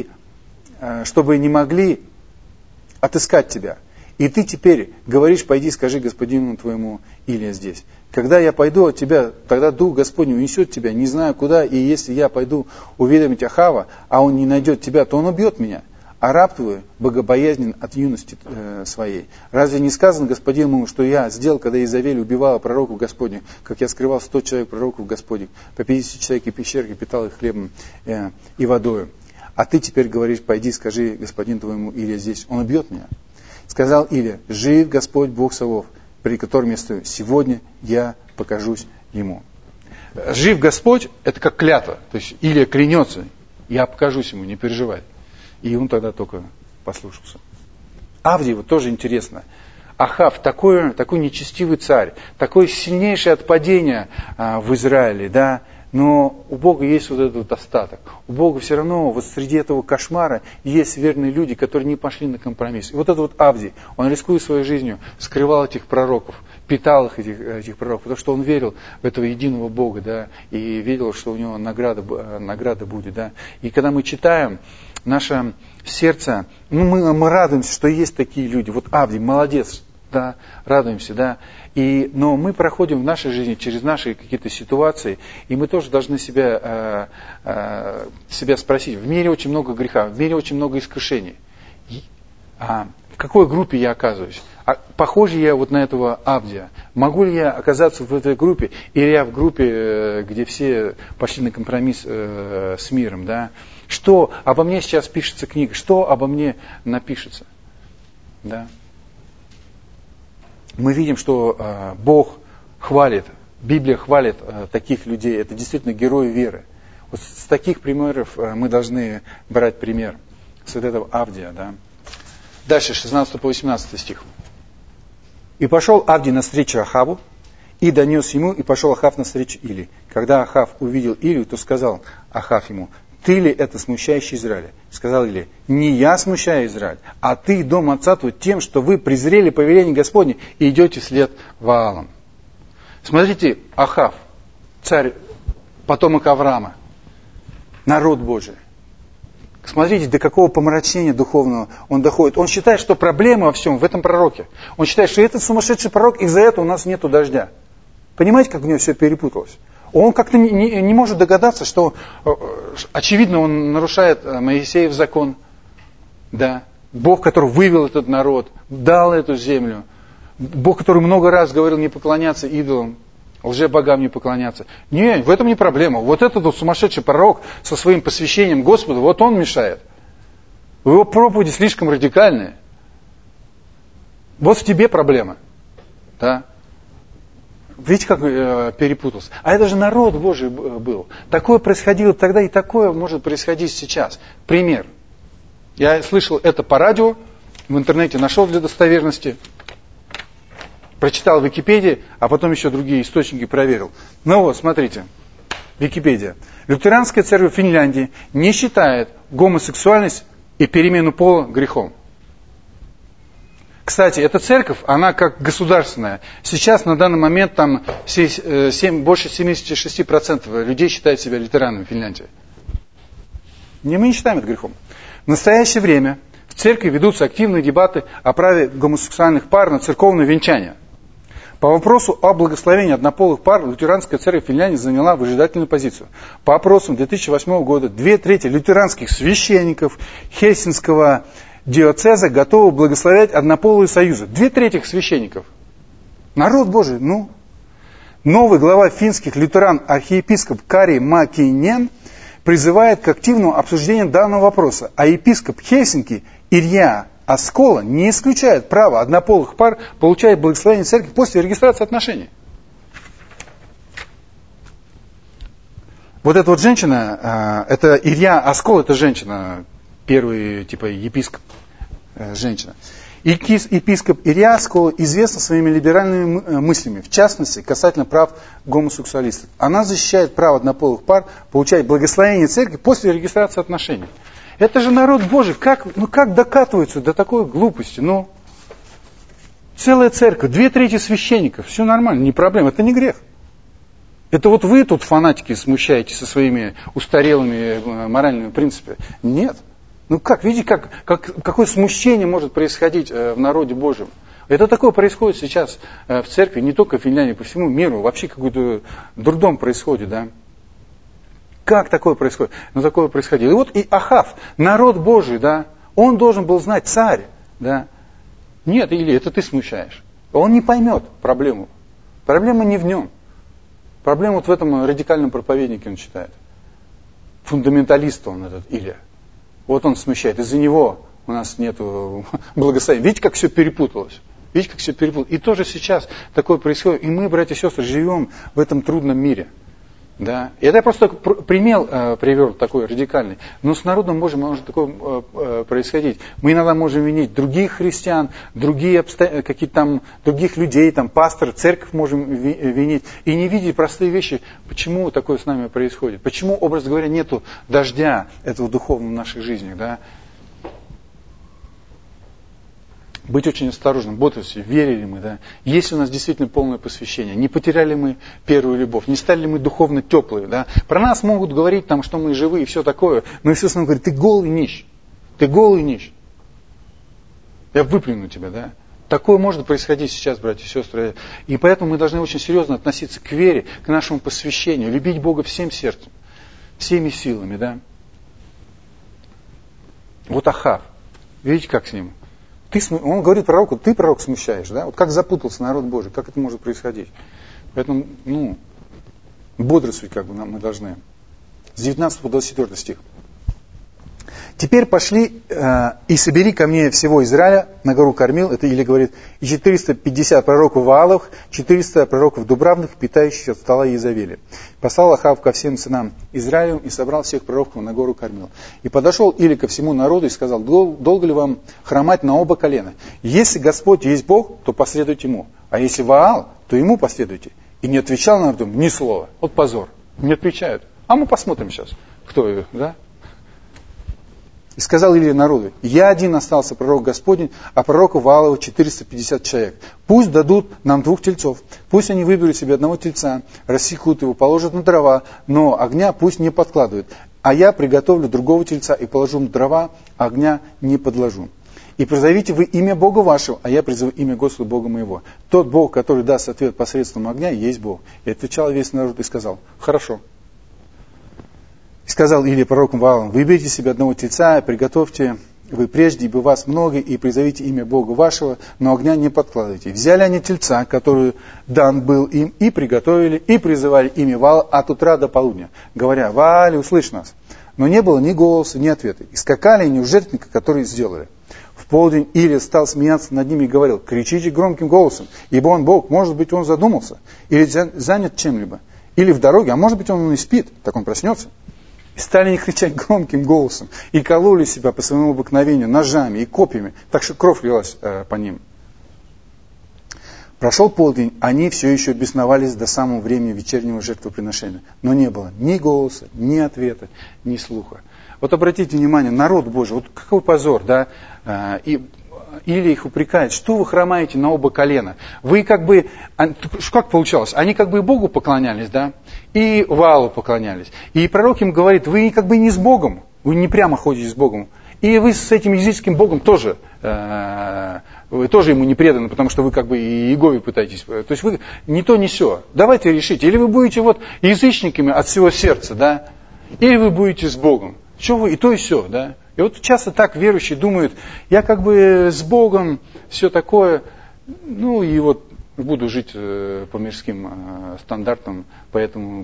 не могли отыскать тебя. И ты теперь говоришь: пойди, скажи господину твоему: Илия здесь. Когда я пойду от тебя, тогда Дух Господень унесет тебя, не знаю куда, и если я пойду уведомить Ахава, а он не найдет тебя, то он убьет меня. А раб твой богобоязнен от юности своей. Разве не сказано господину ему, что я сделал, когда Иезавель убивала пророков Господних, как я скрывал 100 человек пророков Господних, по 50 человек и пещерки, питал их хлебом и водою. А ты теперь говоришь: пойди, скажи господину твоему: Илия здесь. Он убьет меня. Сказал Илия: жив Господь Бог Саваоф, при котором я стою. Сегодня я покажусь ему. Жив Господь — это как клятва. То есть Илия клянется: я покажусь ему, не переживай. И он тогда только послушался. Авдий, вот тоже интересно. Ахав, такой нечестивый царь, такое сильнейшее отпадение в Израиле, да, но у Бога есть вот этот вот остаток. У Бога все равно вот среди этого кошмара есть верные люди, которые не пошли на компромисс. И вот этот вот Авдий, он, рискуя своей жизнью, скрывал этих пророков, питал этих пророков, потому что он верил в этого единого Бога, да, и верил, что у него награда будет. Да. И когда мы читаем, наше сердце, мы радуемся, что есть такие люди. Вот Авдий, молодец, да, радуемся, да. Но мы проходим в нашей жизни через наши какие-то ситуации, и мы тоже должны себя спросить. В мире очень много греха, в мире очень много искушений. В какой группе я оказываюсь? Похож ли я вот на этого Авдия? Могу ли я оказаться в этой группе? Или я в группе, где все пошли на компромисс с миром, да? Что обо мне сейчас пишется книга? Что обо мне напишется? Да? Мы видим, что Бог хвалит, Библия хвалит таких людей. Это действительно герои веры. Вот с таких примеров мы должны брать пример. С вот этого Авдия. Да? Дальше, 16 по 18 стих. «И пошел Авдий навстречу Ахаву, и донес ему, и пошел Ахав навстречу Илии. Когда Ахав увидел Илию, то сказал Ахав ему: ты ли это смущающий Израиль? Сказал Илия: не я смущаю Израиль, а ты, дом отца твой, тем, что вы презрели повеление Господне и идете вслед Ваалам». Смотрите, Ахав, царь, потомок Авраама, народ Божий. Смотрите, до какого помрачнения духовного он доходит. Он считает, что проблема во всем в этом пророке. Он считает, что этот сумасшедший пророк, из-за этого у нас нету дождя. Понимаете, как у него все перепуталось? Он как-то не может догадаться, что, очевидно, он нарушает Моисеев закон. Да? Бог, который вывел этот народ, дал эту землю. Бог, который много раз говорил не поклоняться идолам, лжебогам не поклоняться. Не, в этом не проблема. Вот этот вот сумасшедший пророк со своим посвящением Господу, вот он мешает. Его проповеди слишком радикальные. Вот в тебе проблема. Да? Видите, как перепутался? А это же народ Божий был. Такое происходило тогда, и такое может происходить сейчас. Пример. Я слышал это по радио, в интернете нашел для достоверности, прочитал в Википедии, а потом еще другие источники проверил. Ну вот, смотрите, Википедия. Лютеранская церковь Финляндии не считает гомосексуальность и перемену пола грехом. Кстати, эта церковь, она как государственная. Сейчас на данный момент там больше 76% людей считают себя лютеранами в Финляндии. Мы не считаем это грехом. В настоящее время в церкви ведутся активные дебаты о праве гомосексуальных пар на церковное венчание. По вопросу о благословении однополых пар лютеранская церковь Финляндии заняла выжидательную позицию. По опросам 2008 года 2/3 лютеранских священников Хельсинского диоцеза готовы благословлять однополые союзы. 2/3 священников. Народ Божий, Новый глава финских лютеран архиепископ Кари Макинен призывает к активному обсуждению данного вопроса, а епископ Хельсинки Илья Аскола не исключает право однополых пар получать благословение церкви после регистрации отношений. Вот эта вот женщина, это Илья Аскола, это женщина, первый епископ, женщина. Епископ Илья Аскола известна своими либеральными мыслями, в частности, касательно прав гомосексуалистов. Она защищает право однополых пар получать благословение церкви после регистрации отношений. Это же народ Божий, как докатываются до такой глупости? Целая церковь, 2/3 священников, все нормально, не проблема, это не грех. Это вот вы тут, фанатики, смущаетесь со своими устарелыми моральными принципами. Нет. Видите, какое смущение может происходить в народе Божьем. Это такое происходит сейчас в церкви, не только в Финляндии, по всему миру. Вообще какой-то дурдом происходит, да. Как такое происходит? Такое происходило. И вот и Ахав, народ Божий, да, он должен был знать, царь, да. Нет, или это ты смущаешь. Он не поймет проблему. Проблема не в нем. Проблема вот в этом радикальном проповеднике он считает. Фундаменталист он этот, Илья. Вот он смущает. Из-за него у нас нет благословения. Видите, как все перепуталось? И тоже сейчас такое происходит. И мы, братья и сестры, живем в этом трудном мире. Да? И это я просто пример привел такой радикальный. Но с народом Божьим может такое происходить. Мы иногда можем винить других христиан, других людей, пастор, церковь можем винить. И не видеть простые вещи, почему такое с нами происходит. Почему, образно говоря, нету дождя этого духовного в наших жизнях. Да? Быть очень осторожным, бодрствовать, верили мы, да? Есть ли у нас действительно полное посвящение? Не потеряли мы первую любовь? Не стали ли мы духовно теплые? Да? Про нас могут говорить, что мы живые и все такое. Но Иисус нам говорит, ты голый нищ. Я выплюну тебя, да? Такое может происходить сейчас, братья и сестры. И поэтому мы должны очень серьезно относиться к вере, к нашему посвящению, любить Бога всем сердцем, всеми силами, да? Вот Ахав. Видите, как с ним? Он говорит пророку, ты, пророк, смущаешь, да? Вот как запутался народ Божий, как это может происходить? Поэтому, бодрствовать мы должны. С 19 по 24 стих. Теперь пошли и собери ко мне всего Израиля на гору Кормил, это или говорит, и 450 пророков Вааловых, 400 пророков Дубравных, питающихся от стола Иезавели. Послал Ахав ко всем сынам Израилю и собрал всех пророков на гору Кормил. И подошел Или ко всему народу и сказал, долго ли вам хромать на оба колена? Если Господь есть Бог, то последуйте Ему, а если Ваал, то Ему последуйте. И не отвечал народу ни слова. Вот позор. Не отвечают. А мы посмотрим сейчас, кто, да? И сказал Илия народу, я один остался пророк Господень, а пророков Ваалова 450 человек. Пусть дадут нам 2 тельцов, пусть они выберут себе 1 тельца, рассекут его, положат на дрова, но огня пусть не подкладывают. А я приготовлю другого тельца и положу на дрова, огня не подложу. И призовите вы имя Бога вашего, а я призову имя Господа Бога моего. Тот Бог, который даст ответ посредством огня, есть Бог. И отвечал весь народ и сказал, хорошо. И сказал Илия пророком Ваалам, выберите себе 1 тельца, приготовьте вы прежде, ибо вас много, и призовите имя Бога вашего, но огня не подкладывайте. Взяли они тельца, который дан был им, и приготовили, и призывали имя Ваала от утра до полудня, говоря, Ваале, услышь нас. Но не было ни голоса, ни ответа. И скакали они у жертвенника, который сделали. В полдень Илия стал смеяться над ними и говорил, кричите громким голосом, ибо он Бог, может быть, он задумался, или занят чем-либо, или в дороге, а может быть, он и спит, так он проснется. И стали они кричать громким голосом, и кололи себя по своему обыкновению ножами и копьями, так что кровь лилась по ним. Прошел полдень, они все еще бесновались до самого времени вечернего жертвоприношения, но не было ни голоса, ни ответа, ни слуха. Вот обратите внимание, народ Божий, вот какой позор, да, Илия их упрекает, что вы хромаете на оба колена. Вы как получалось? Они и Богу поклонялись, да, и Ваалу поклонялись. И пророк им говорит, вы не с Богом, вы не прямо ходите с Богом. И вы с этим языческим Богом тоже, вы тоже ему не преданы, потому что вы как бы и Иегове пытаетесь. То есть вы не то, не сё. Давайте решите. Или вы будете вот язычниками от всего сердца, да, или вы будете с Богом. Что вы, и то, и сё, да. И вот часто так верующие думают, я как бы с Богом, все такое, ну и вот буду жить по мирским стандартам, поэтому...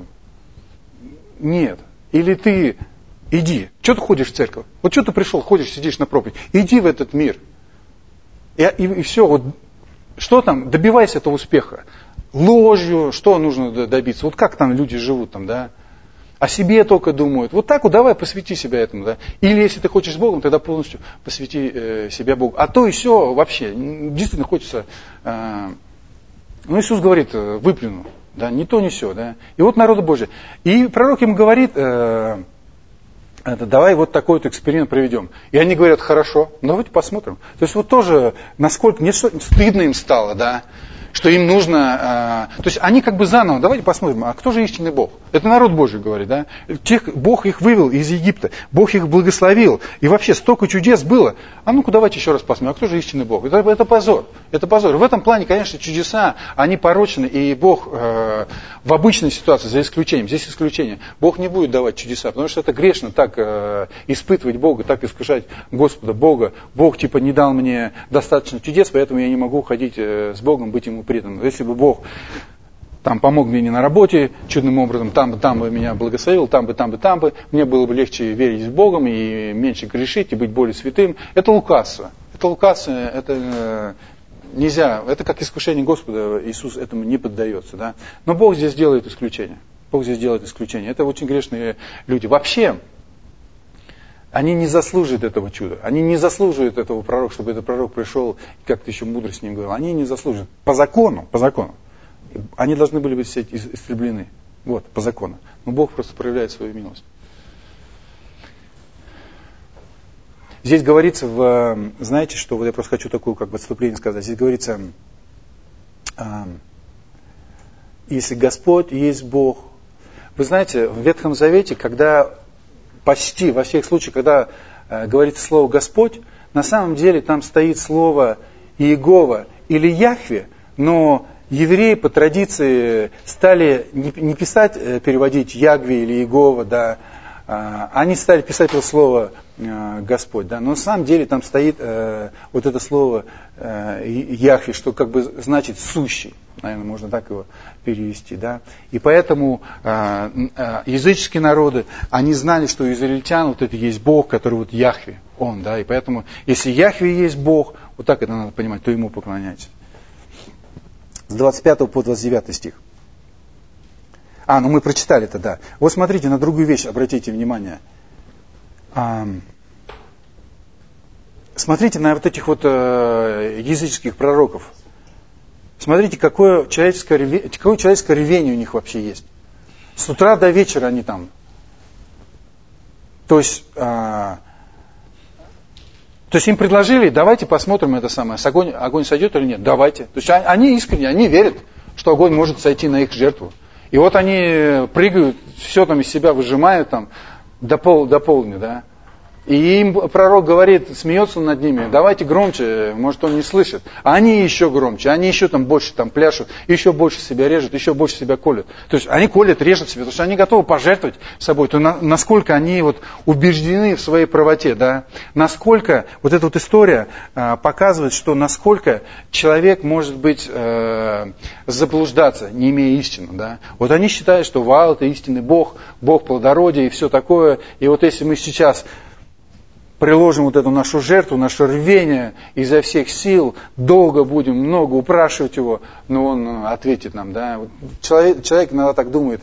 Нет. Или ты иди. Что ты ходишь в церковь? Вот что ты пришел, ходишь, сидишь на проповедь. Иди в этот мир. И все. Вот, что там? Добивайся этого успеха. Ложью, что нужно добиться? Вот как там люди живут там, да? О себе только думают. Вот так вот давай посвяти себя этому, да? Или если ты хочешь с Богом, тогда полностью посвяти себя Богу. А то и все вообще. Действительно хочется... Ну, Иисус говорит, выплюну. Да, не то, не сё, да. И вот народу Божий. И пророк им говорит, давай вот такой вот эксперимент проведем. И они говорят, хорошо, давайте посмотрим. То есть вот тоже, насколько не стыдно им стало, да, что им нужно... то есть они как бы заново, давайте посмотрим, а кто же истинный Бог? Это народ Божий говорит, да. Бог их вывел из Египта, Бог их благословил. И вообще столько чудес было. А ну-ка давайте еще раз посмотрим, а кто же истинный Бог? Это позор. Это позор. В этом плане, конечно, чудеса, они порочны, и Бог в обычной ситуации, за исключением, здесь исключение, Бог не будет давать чудеса, потому что это грешно так испытывать Бога, так искушать Господа, Бога. Бог типа не дал мне достаточно чудес, поэтому я не могу ходить с Богом, быть Ему преданным. Если бы Бог там помог мне не на работе, чудным образом, там бы меня благословил, там бы, мне было бы легче верить в Бога и меньше грешить, и быть более святым. Это лукавство. Это нельзя, это как искушение Господа, Иисус этому не поддается. Да? Но Бог здесь делает исключение. Это очень грешные люди. Вообще, они не заслуживают этого чуда. Они не заслуживают этого пророка, чтобы этот пророк пришел и как-то еще мудро с ним говорил. Они не заслуживают. По закону. Они должны были быть все истреблены. Вот, по закону. Но Бог просто проявляет свою милость. Здесь говорится, знаете, что, вот я просто хочу такое как бы отступление сказать. Здесь говорится, если Господь есть Бог. Вы знаете, в Ветхом Завете, когда почти во всех случаях, когда говорится слово Господь, на самом деле там стоит слово Иегова или Яхве, но евреи по традиции стали не писать, переводить Ягве или Иегова, да, они стали писать это слово Господь, да, но на самом деле там стоит вот это слово Яхве, что как бы значит сущий, наверное, можно так его перевести, да, и поэтому языческие народы, они знали, что у израильтян вот это есть Бог, который вот Яхве, Он, да, и поэтому, если Яхве есть Бог, вот так это надо понимать, то Ему поклоняйтесь. С 25 по 29 стих. Ну мы прочитали это, да. Вот смотрите, на другую вещь обратите внимание. Смотрите на вот этих вот языческих пророков. Смотрите, какое человеческое рвение у них вообще есть. С утра до вечера они там. То есть им предложили, давайте посмотрим это самое, огонь сойдет или нет, давайте. То есть они искренне, они верят, что огонь может сойти на их жертву. И вот они прыгают, все там из себя выжимают там до полдня, да. И им пророк говорит, смеется над ними, давайте громче, может он не слышит. А они еще громче, они еще там больше там пляшут, еще больше себя режут, еще больше себя колют. То есть они колят, режут себя, потому что они готовы пожертвовать собой. То насколько они вот убеждены в своей правоте, да? Насколько вот эта вот история показывает, что насколько человек может быть заблуждаться, не имея истины, да? Вот они считают, что вау, это истинный Бог, Бог плодородия и все такое. И вот если мы сейчас приложим вот эту нашу жертву, наше рвение изо всех сил, долго будем, много упрашивать его, но он ответит нам. Да? Человек иногда так думает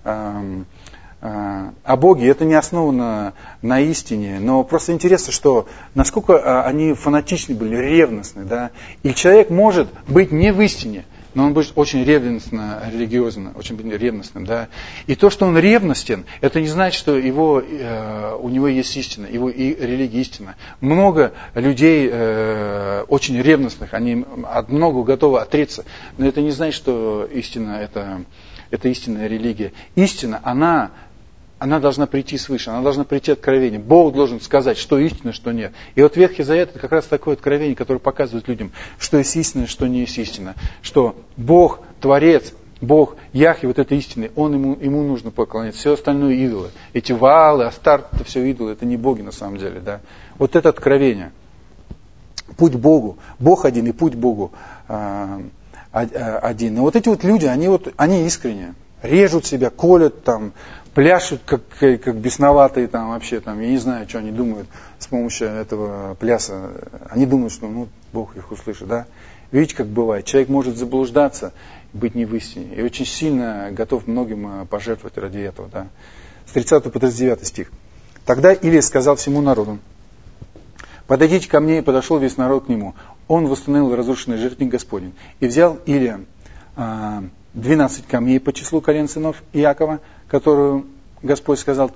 о Боге, это не основано на истине, но просто интересно, что насколько они фанатичны были, ревностны. Да? И человек может быть не в истине, но он будет очень ревностно, религиозно, очень ревностным. Да? И то, что он ревностен, это не значит, что у него есть истина, его и религия истина. Много людей очень ревностных, они от многого готовы отречься, но это не значит, что истина это истинная религия. Истина, она она должна прийти свыше, она должна прийти откровение. Бог должен сказать, что истина, что нет. И вот Ветхий Завет это как раз такое откровение, которое показывает людям, что есть истина, что не есть истина. Что Бог, Творец, Бог, Яхве, вот это истина, ему нужно поклоняться. Все остальное идолы. Эти Ваалы, Астарт, это все идолы, это не боги на самом деле. Да? Вот это откровение. Путь к Богу. Бог один и путь к Богу один. Но вот эти вот люди, они искренне. Режут себя, колят, там, пляшут, как бесноватые, там, вообще, там, я не знаю, что они думают с помощью этого пляса. Они думают, что Бог их услышит, да. Видите, как бывает. Человек может заблуждаться, быть не в истине. И очень сильно готов многим пожертвовать ради этого, да. С 30 по 39 стих. Тогда Илия сказал всему народу: подойдите ко мне, и подошел весь народ к нему. Он восстановил разрушенный жертвенник Господень. И взял Илия 12 камней по числу колен сынов Иакова, которым Господь сказал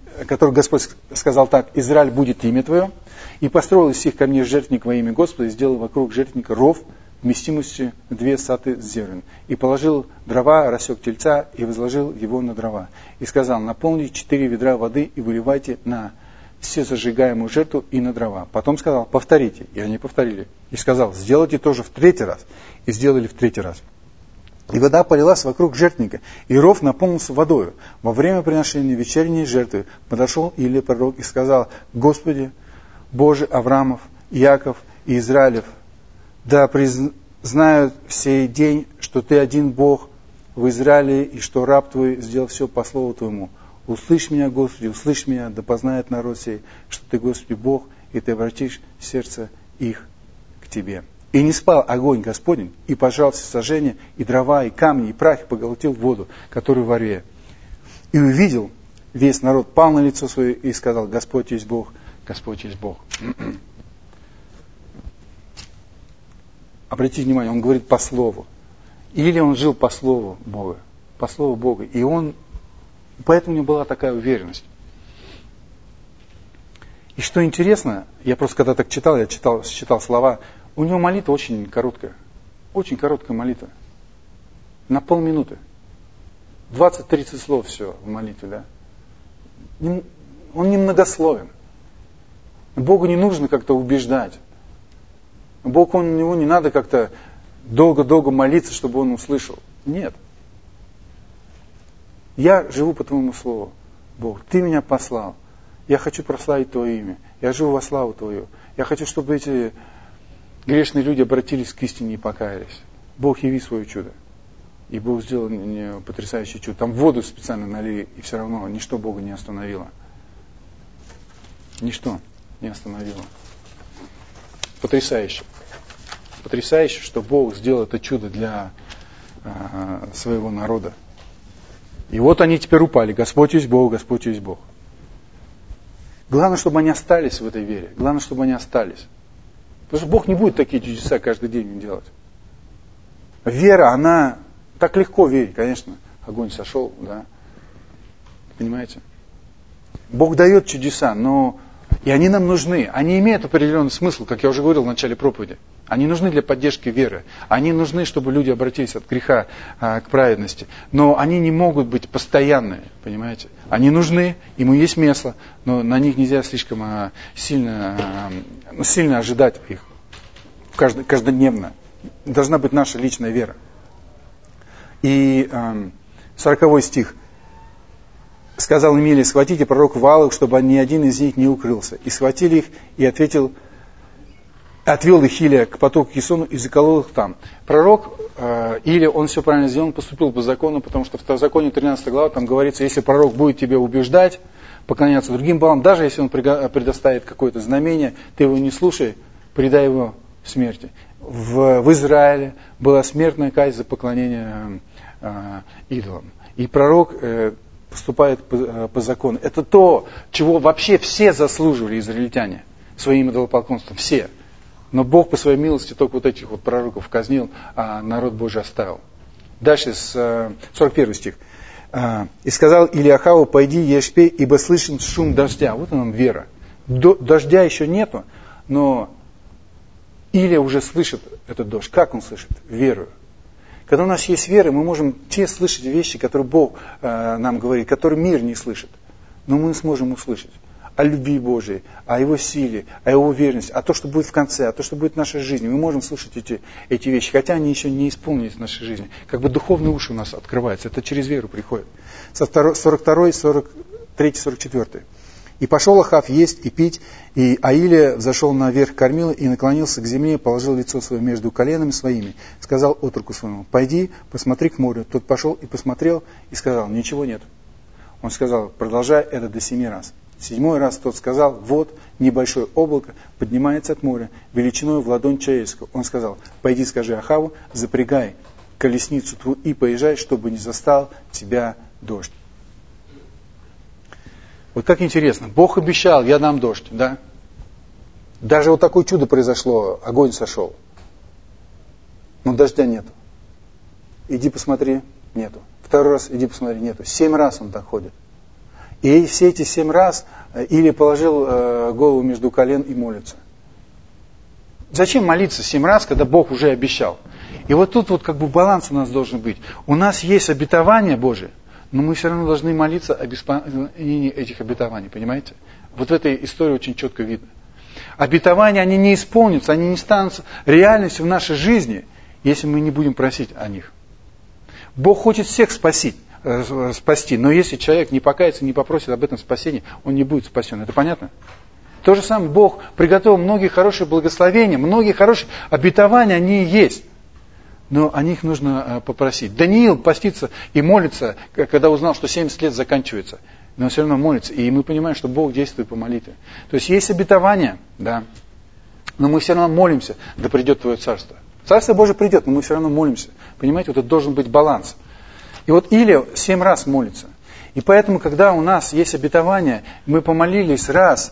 так: Израиль будет имя твое, и построил из всех камней жертвенник во имя Господа, и сделал вокруг жертвенника ров вместимостью 2 саты зерен, и положил дрова, рассек тельца, и возложил его на дрова, и сказал: наполните 4 ведра воды и выливайте на все зажигаемую жертву и на дрова. Потом сказал: повторите, и они повторили, и сказал: сделайте тоже в 3-й раз, и сделали в 3-й раз. И вода полилась вокруг жертвенника, и ров наполнился водою. Во время приношения вечерней жертвы подошел Илия пророк и сказал: Господи, Боже Авраамов, Иаков и Израилев, да признают в сей день, что Ты один Бог в Израиле, и что раб Твой сделал все по слову Твоему. Услышь меня, Господи, услышь меня, да познает народ сей, что Ты, Господи, Бог, и Ты обратишь сердце их к Тебе. И не спал огонь Господень, и пожал все сожжения, и дрова, и камни, и прах, и поглотил воду, которую в рве. И увидел весь народ, пал на лицо свое, и сказал: Господь есть Бог, Господь есть Бог. Обратите внимание, он говорит по слову. Или он жил по слову Бога, по слову Бога. И поэтому у него была такая уверенность. И что интересно, я просто когда так читал, считал слова. У него молитва очень короткая молитва. На полминуты. 20-30 слов все в молитве, да. Он немногословен. Богу не нужно как-то убеждать. Богу него не надо как-то долго-долго молиться, чтобы он услышал. Нет. Я живу по Твоему слову, Бог. Ты меня послал. Я хочу прославить Твое имя. Я живу во славу Твою. Я хочу, чтобы эти грешные люди обратились к истине и покаялись. Бог, яви свое чудо. И Бог сделал потрясающее чудо. Там воду специально налили, и все равно ничто Бога не остановило. Ничто не остановило. Потрясающе. Потрясающе, что Бог сделал это чудо для своего народа. И вот они теперь упали. Господь есть Бог, Господь есть Бог. Главное, чтобы они остались в этой вере. Главное, чтобы они остались. Потому что Бог не будет такие чудеса каждый день делать. Вера, она так легко верить, конечно. Огонь сошел, да. Понимаете? Бог дает чудеса, но и они нам нужны. Они имеют определенный смысл, как я уже говорил в начале проповеди. Они нужны для поддержки веры. Они нужны, чтобы люди обратились от греха к праведности. Но они не могут быть постоянными, понимаете? Они нужны, ему есть место, но на них нельзя слишком сильно ожидать их каждодневно. Должна быть наша личная вера. И 40 стих. Сказал Илия: схватите пророков Вааловых, чтобы ни один из них не укрылся. И схватили их, и отвел их Илия к потоку Кисону и заколол их там. Пророк Илия, он все правильно сделал, он поступил по закону, потому что в Второзаконии 13 глава там говорится: если пророк будет тебя убеждать, поклоняться другим балам, даже если он предоставит какое-то знамение, ты его не слушай, предай его смерти. В Израиле была смертная казнь за поклонение идолам. И пророк поступает по закону. Это то, чего вообще все заслуживали израильтяне своим идолопоклонством. Все. Но Бог по своей милости только вот этих вот пророков казнил, а народ Божий оставил. Дальше с 41 стих. «И сказал Илиахаву: пойди, ешь, пей, ибо слышен шум дождя». Вот он, вера. Дождя еще нету, но Илия уже слышит этот дождь. Как он слышит? Верою. Когда у нас есть вера, мы можем те слышать вещи, которые Бог нам говорит, которые мир не слышит. но мы сможем услышать о любви Божией, о Его силе, о Его верности, о том, что будет в конце, о том, что будет в нашей жизни. Мы можем слышать эти вещи, хотя они еще не исполнились в нашей жизни. Как бы духовные уши у нас открываются, это через веру приходит. 42, 43, 44. «И пошел Ахав есть и пить, и Аилия взошел наверх кормила и наклонился к земле, положил лицо свое между коленами своими, сказал отроку своему: пойди, посмотри к морю. Тот пошел и посмотрел, и сказал: ничего нет. Он сказал: продолжай это до 7 раз. 7 раз тот сказал: вот небольшое облако поднимается от моря, величиной в ладонь человеческую. Он сказал: пойди, скажи Ахаву, запрягай колесницу твою и поезжай, чтобы не застал тебя дождь». Вот как интересно, Бог обещал: я дам дождь, да? Даже вот такое чудо произошло, огонь сошел. Но дождя нету. Иди посмотри, нету. 2 раз иди посмотри, нету. 7 раз он так ходит. И все эти 7 раз Илия положил голову между колен и молится. Зачем молиться 7 раз, когда Бог уже обещал? И вот тут вот как бы баланс у нас должен быть. У нас есть обетование Божие, но мы все равно должны молиться об исполнении этих обетований, понимаете? Вот в этой истории очень четко видно. Обетования, они не исполнятся, они не станут реальностью в нашей жизни, если мы не будем просить о них. Бог хочет всех спасти, но если человек не покается, не попросит об этом спасении, он не будет спасен. Это понятно? То же самое Бог приготовил многие хорошие благословения, многие хорошие обетования, они есть. Но о них нужно попросить. Даниил постится и молится, когда узнал, что 70 лет заканчивается. Но он все равно молится. И мы понимаем, что Бог действует по молитве. То есть обетование, да, но мы все равно молимся: да придет Твое Царство. Царство Божие придет, но мы все равно молимся. Понимаете, вот это должен быть баланс. И вот Илия 7 раз молится. И поэтому, когда у нас есть обетование, мы помолились раз,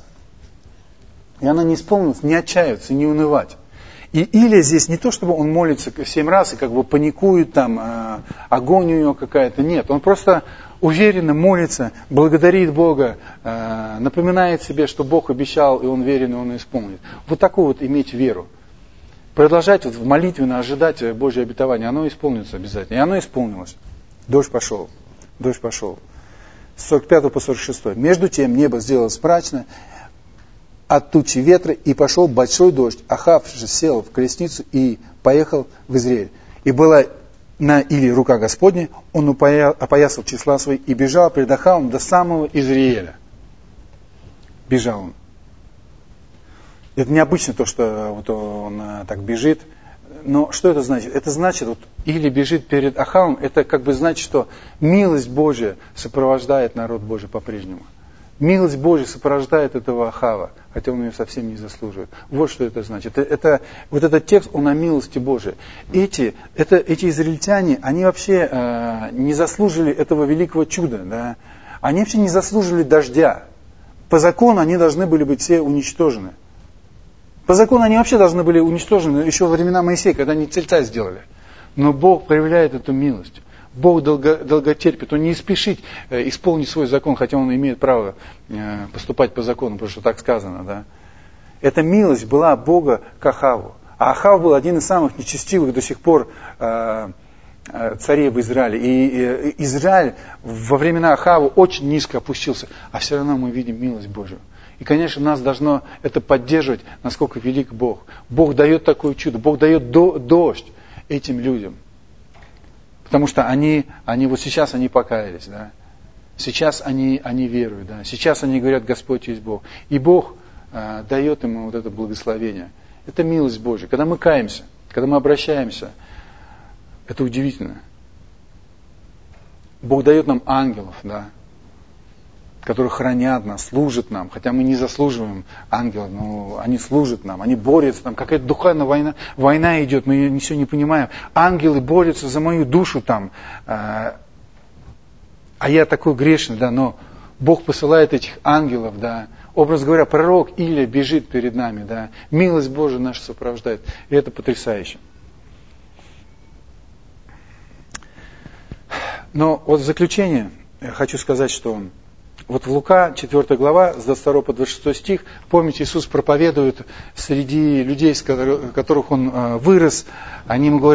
и оно не исполнилось, не отчаиваться, не унывать. И Илия здесь не то, чтобы он молится 7 раз и как бы паникует, там, огонь у него какая-то. Нет, он просто уверенно молится, благодарит Бога, напоминает себе, что Бог обещал, и он верен, и он исполнит. Вот такую вот иметь веру. Продолжать вот в молитвенно ожидать Божье обетование, оно исполнится обязательно. И оно исполнилось. Дождь пошел. Дождь пошел. С 45 по 46. «Между тем небо сделалось мрачно от тучи ветра, и пошел большой дождь. Ахав же сел в колесницу и поехал в Израиль. И была на Илии рука Господня, он опоясал числа свои и бежал пред Ахавом до самого Израиля». Бежал он. Это необычно то, что вот он так бежит. Но что это значит? Это значит, вот Илия бежит перед Ахавом, это как бы значит, что милость Божия сопровождает народ Божий по-прежнему. Милость Божия сопровождает этого Ахава, хотя он ее совсем не заслуживает. Вот что это значит. Вот этот текст, он о милости Божией. Эти израильтяне, они вообще не заслужили этого великого чуда. Да? Они вообще не заслужили дождя. По закону они должны были быть все уничтожены. По закону они вообще должны были уничтожены еще во времена Моисея, когда они тельца сделали. Но Бог проявляет эту милость. Бог долготерпит, Он не спешит исполнить свой закон, хотя Он имеет право поступать по закону, потому что так сказано. Да? Эта милость была Бога к Ахаву. А Ахав был один из самых нечестивых до сих пор царей в Израиле. И Израиль во времена Ахава очень низко опустился, а все равно мы видим милость Божию. И, конечно, нас должно это поддерживать, насколько велик Бог. Бог дает такое чудо, Бог дает дождь этим людям. Потому что они вот сейчас они покаялись, да? Сейчас они веруют, да? Сейчас они говорят: Господь есть Бог. И Бог дает им вот это благословение. Это милость Божья. Когда мы каемся, когда мы обращаемся, это удивительно. Бог дает нам ангелов, да? Которые хранят нас, служат нам, хотя мы не заслуживаем ангелов, но они служат нам, они борются, там какая-то духовная война идет, мы ничего не понимаем. Ангелы борются за мою душу там, а я такой грешный, да, но Бог посылает этих ангелов, да. Образ говоря, пророк Илия бежит перед нами, да. Милость Божия наша сопровождает, и это потрясающе. Но вот в заключение я хочу сказать, что вот в Лука, 4 глава, с 22 по 26 стих, помните, Иисус проповедует среди людей, с которых Он вырос. Они ему говорят: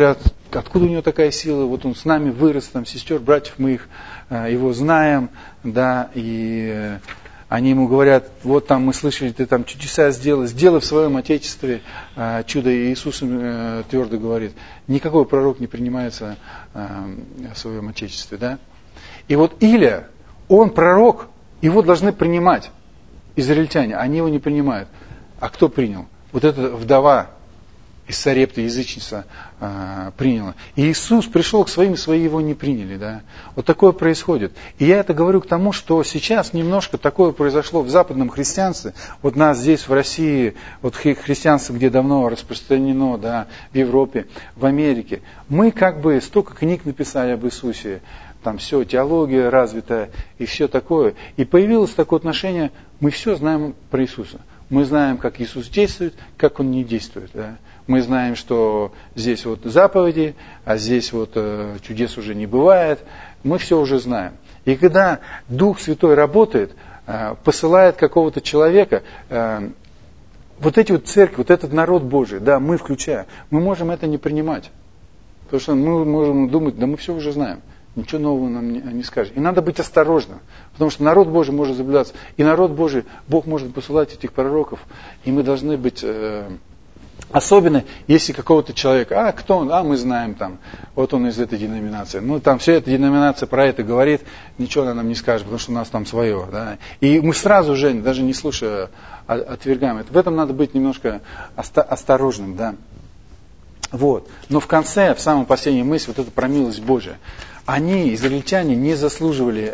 откуда у него такая сила, вот он с нами вырос, там, сестер, братьев мы их, его знаем, да, и они ему говорят, вот там мы слышали, ты там чудеса сделай в своем отечестве чудо. И Иисус им твердо говорит, никакой пророк не принимается в своем отечестве, да. И вот Илия, он пророк, его должны принимать израильтяне, они его не принимают. А кто принял? Вот эта вдова из Сарепты, язычница, приняла. И Иисус пришел к своим, свои его не приняли. Да? Вот такое происходит. И я это говорю к тому, что сейчас немножко такое произошло в западном христианстве. Вот нас здесь, в России, вот христианство, где давно распространено, да, в Европе, в Америке. Мы как бы столько книг написали об Иисусе, там все, теология развитая и все такое. И появилось такое отношение, мы все знаем про Иисуса. Мы знаем, как Иисус действует, как Он не действует. Да? Мы знаем, что здесь вот заповеди, а здесь вот чудес уже не бывает. Мы все уже знаем. И когда Дух Святой работает, посылает какого-то человека, вот эти вот церкви, вот этот народ Божий, да, мы включая, мы можем это не принимать. Потому что мы можем думать, да мы все уже знаем. Ничего нового нам не скажет. И надо быть осторожным, потому что народ Божий может заблуждаться. И народ Божий, Бог может посылать этих пророков. И мы должны быть, особенно если какого-то человека, кто он, мы знаем там, вот он из этой деноминации. Ну там вся эта деноминация про это говорит, ничего она нам не скажет, потому что у нас там свое. Да? И мы сразу же, даже не слушая, отвергаем это. В этом надо быть немножко осторожным. Да? Вот. Но в конце, в самом последней мысли, вот это про милость Божия. Они, израильтяне, не заслуживали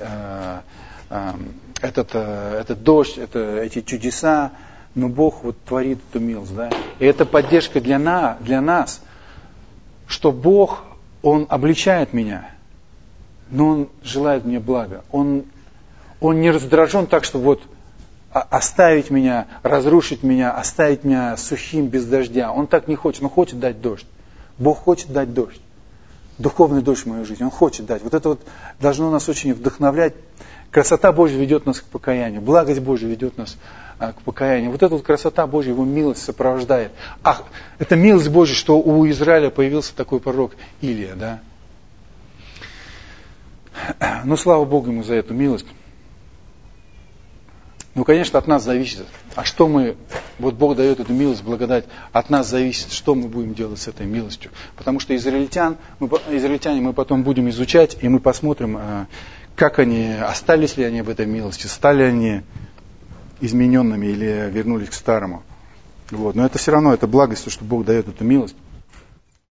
этот дождь, эти чудеса, но Бог вот творит эту милость. Да? И это поддержка для нас, что Бог, Он обличает меня, но Он желает мне блага. Он не раздражен так, что вот оставить меня, разрушить меня, оставить меня сухим, без дождя. Он так не хочет, Он хочет дать дождь. Бог хочет дать дождь. Духовный дождь в мою жизнь. Он хочет дать. Вот это вот должно нас очень вдохновлять. Красота Божья ведет нас к покаянию. Благость Божья ведет нас к покаянию. Вот эта вот красота Божья, Его милость сопровождает. Это милость Божья, что у Израиля появился такой пророк Илия. Да? Ну, слава Богу ему за эту милость. Ну, конечно, от нас зависит. А что мы, вот Бог дает эту милость, благодать, от нас зависит, что мы будем делать с этой милостью. Потому что израильтяне мы потом будем изучать, и мы посмотрим, как они, остались ли они в этой милости, стали они измененными или вернулись к старому. Вот. Но это все равно, это благость, что Бог дает эту милость.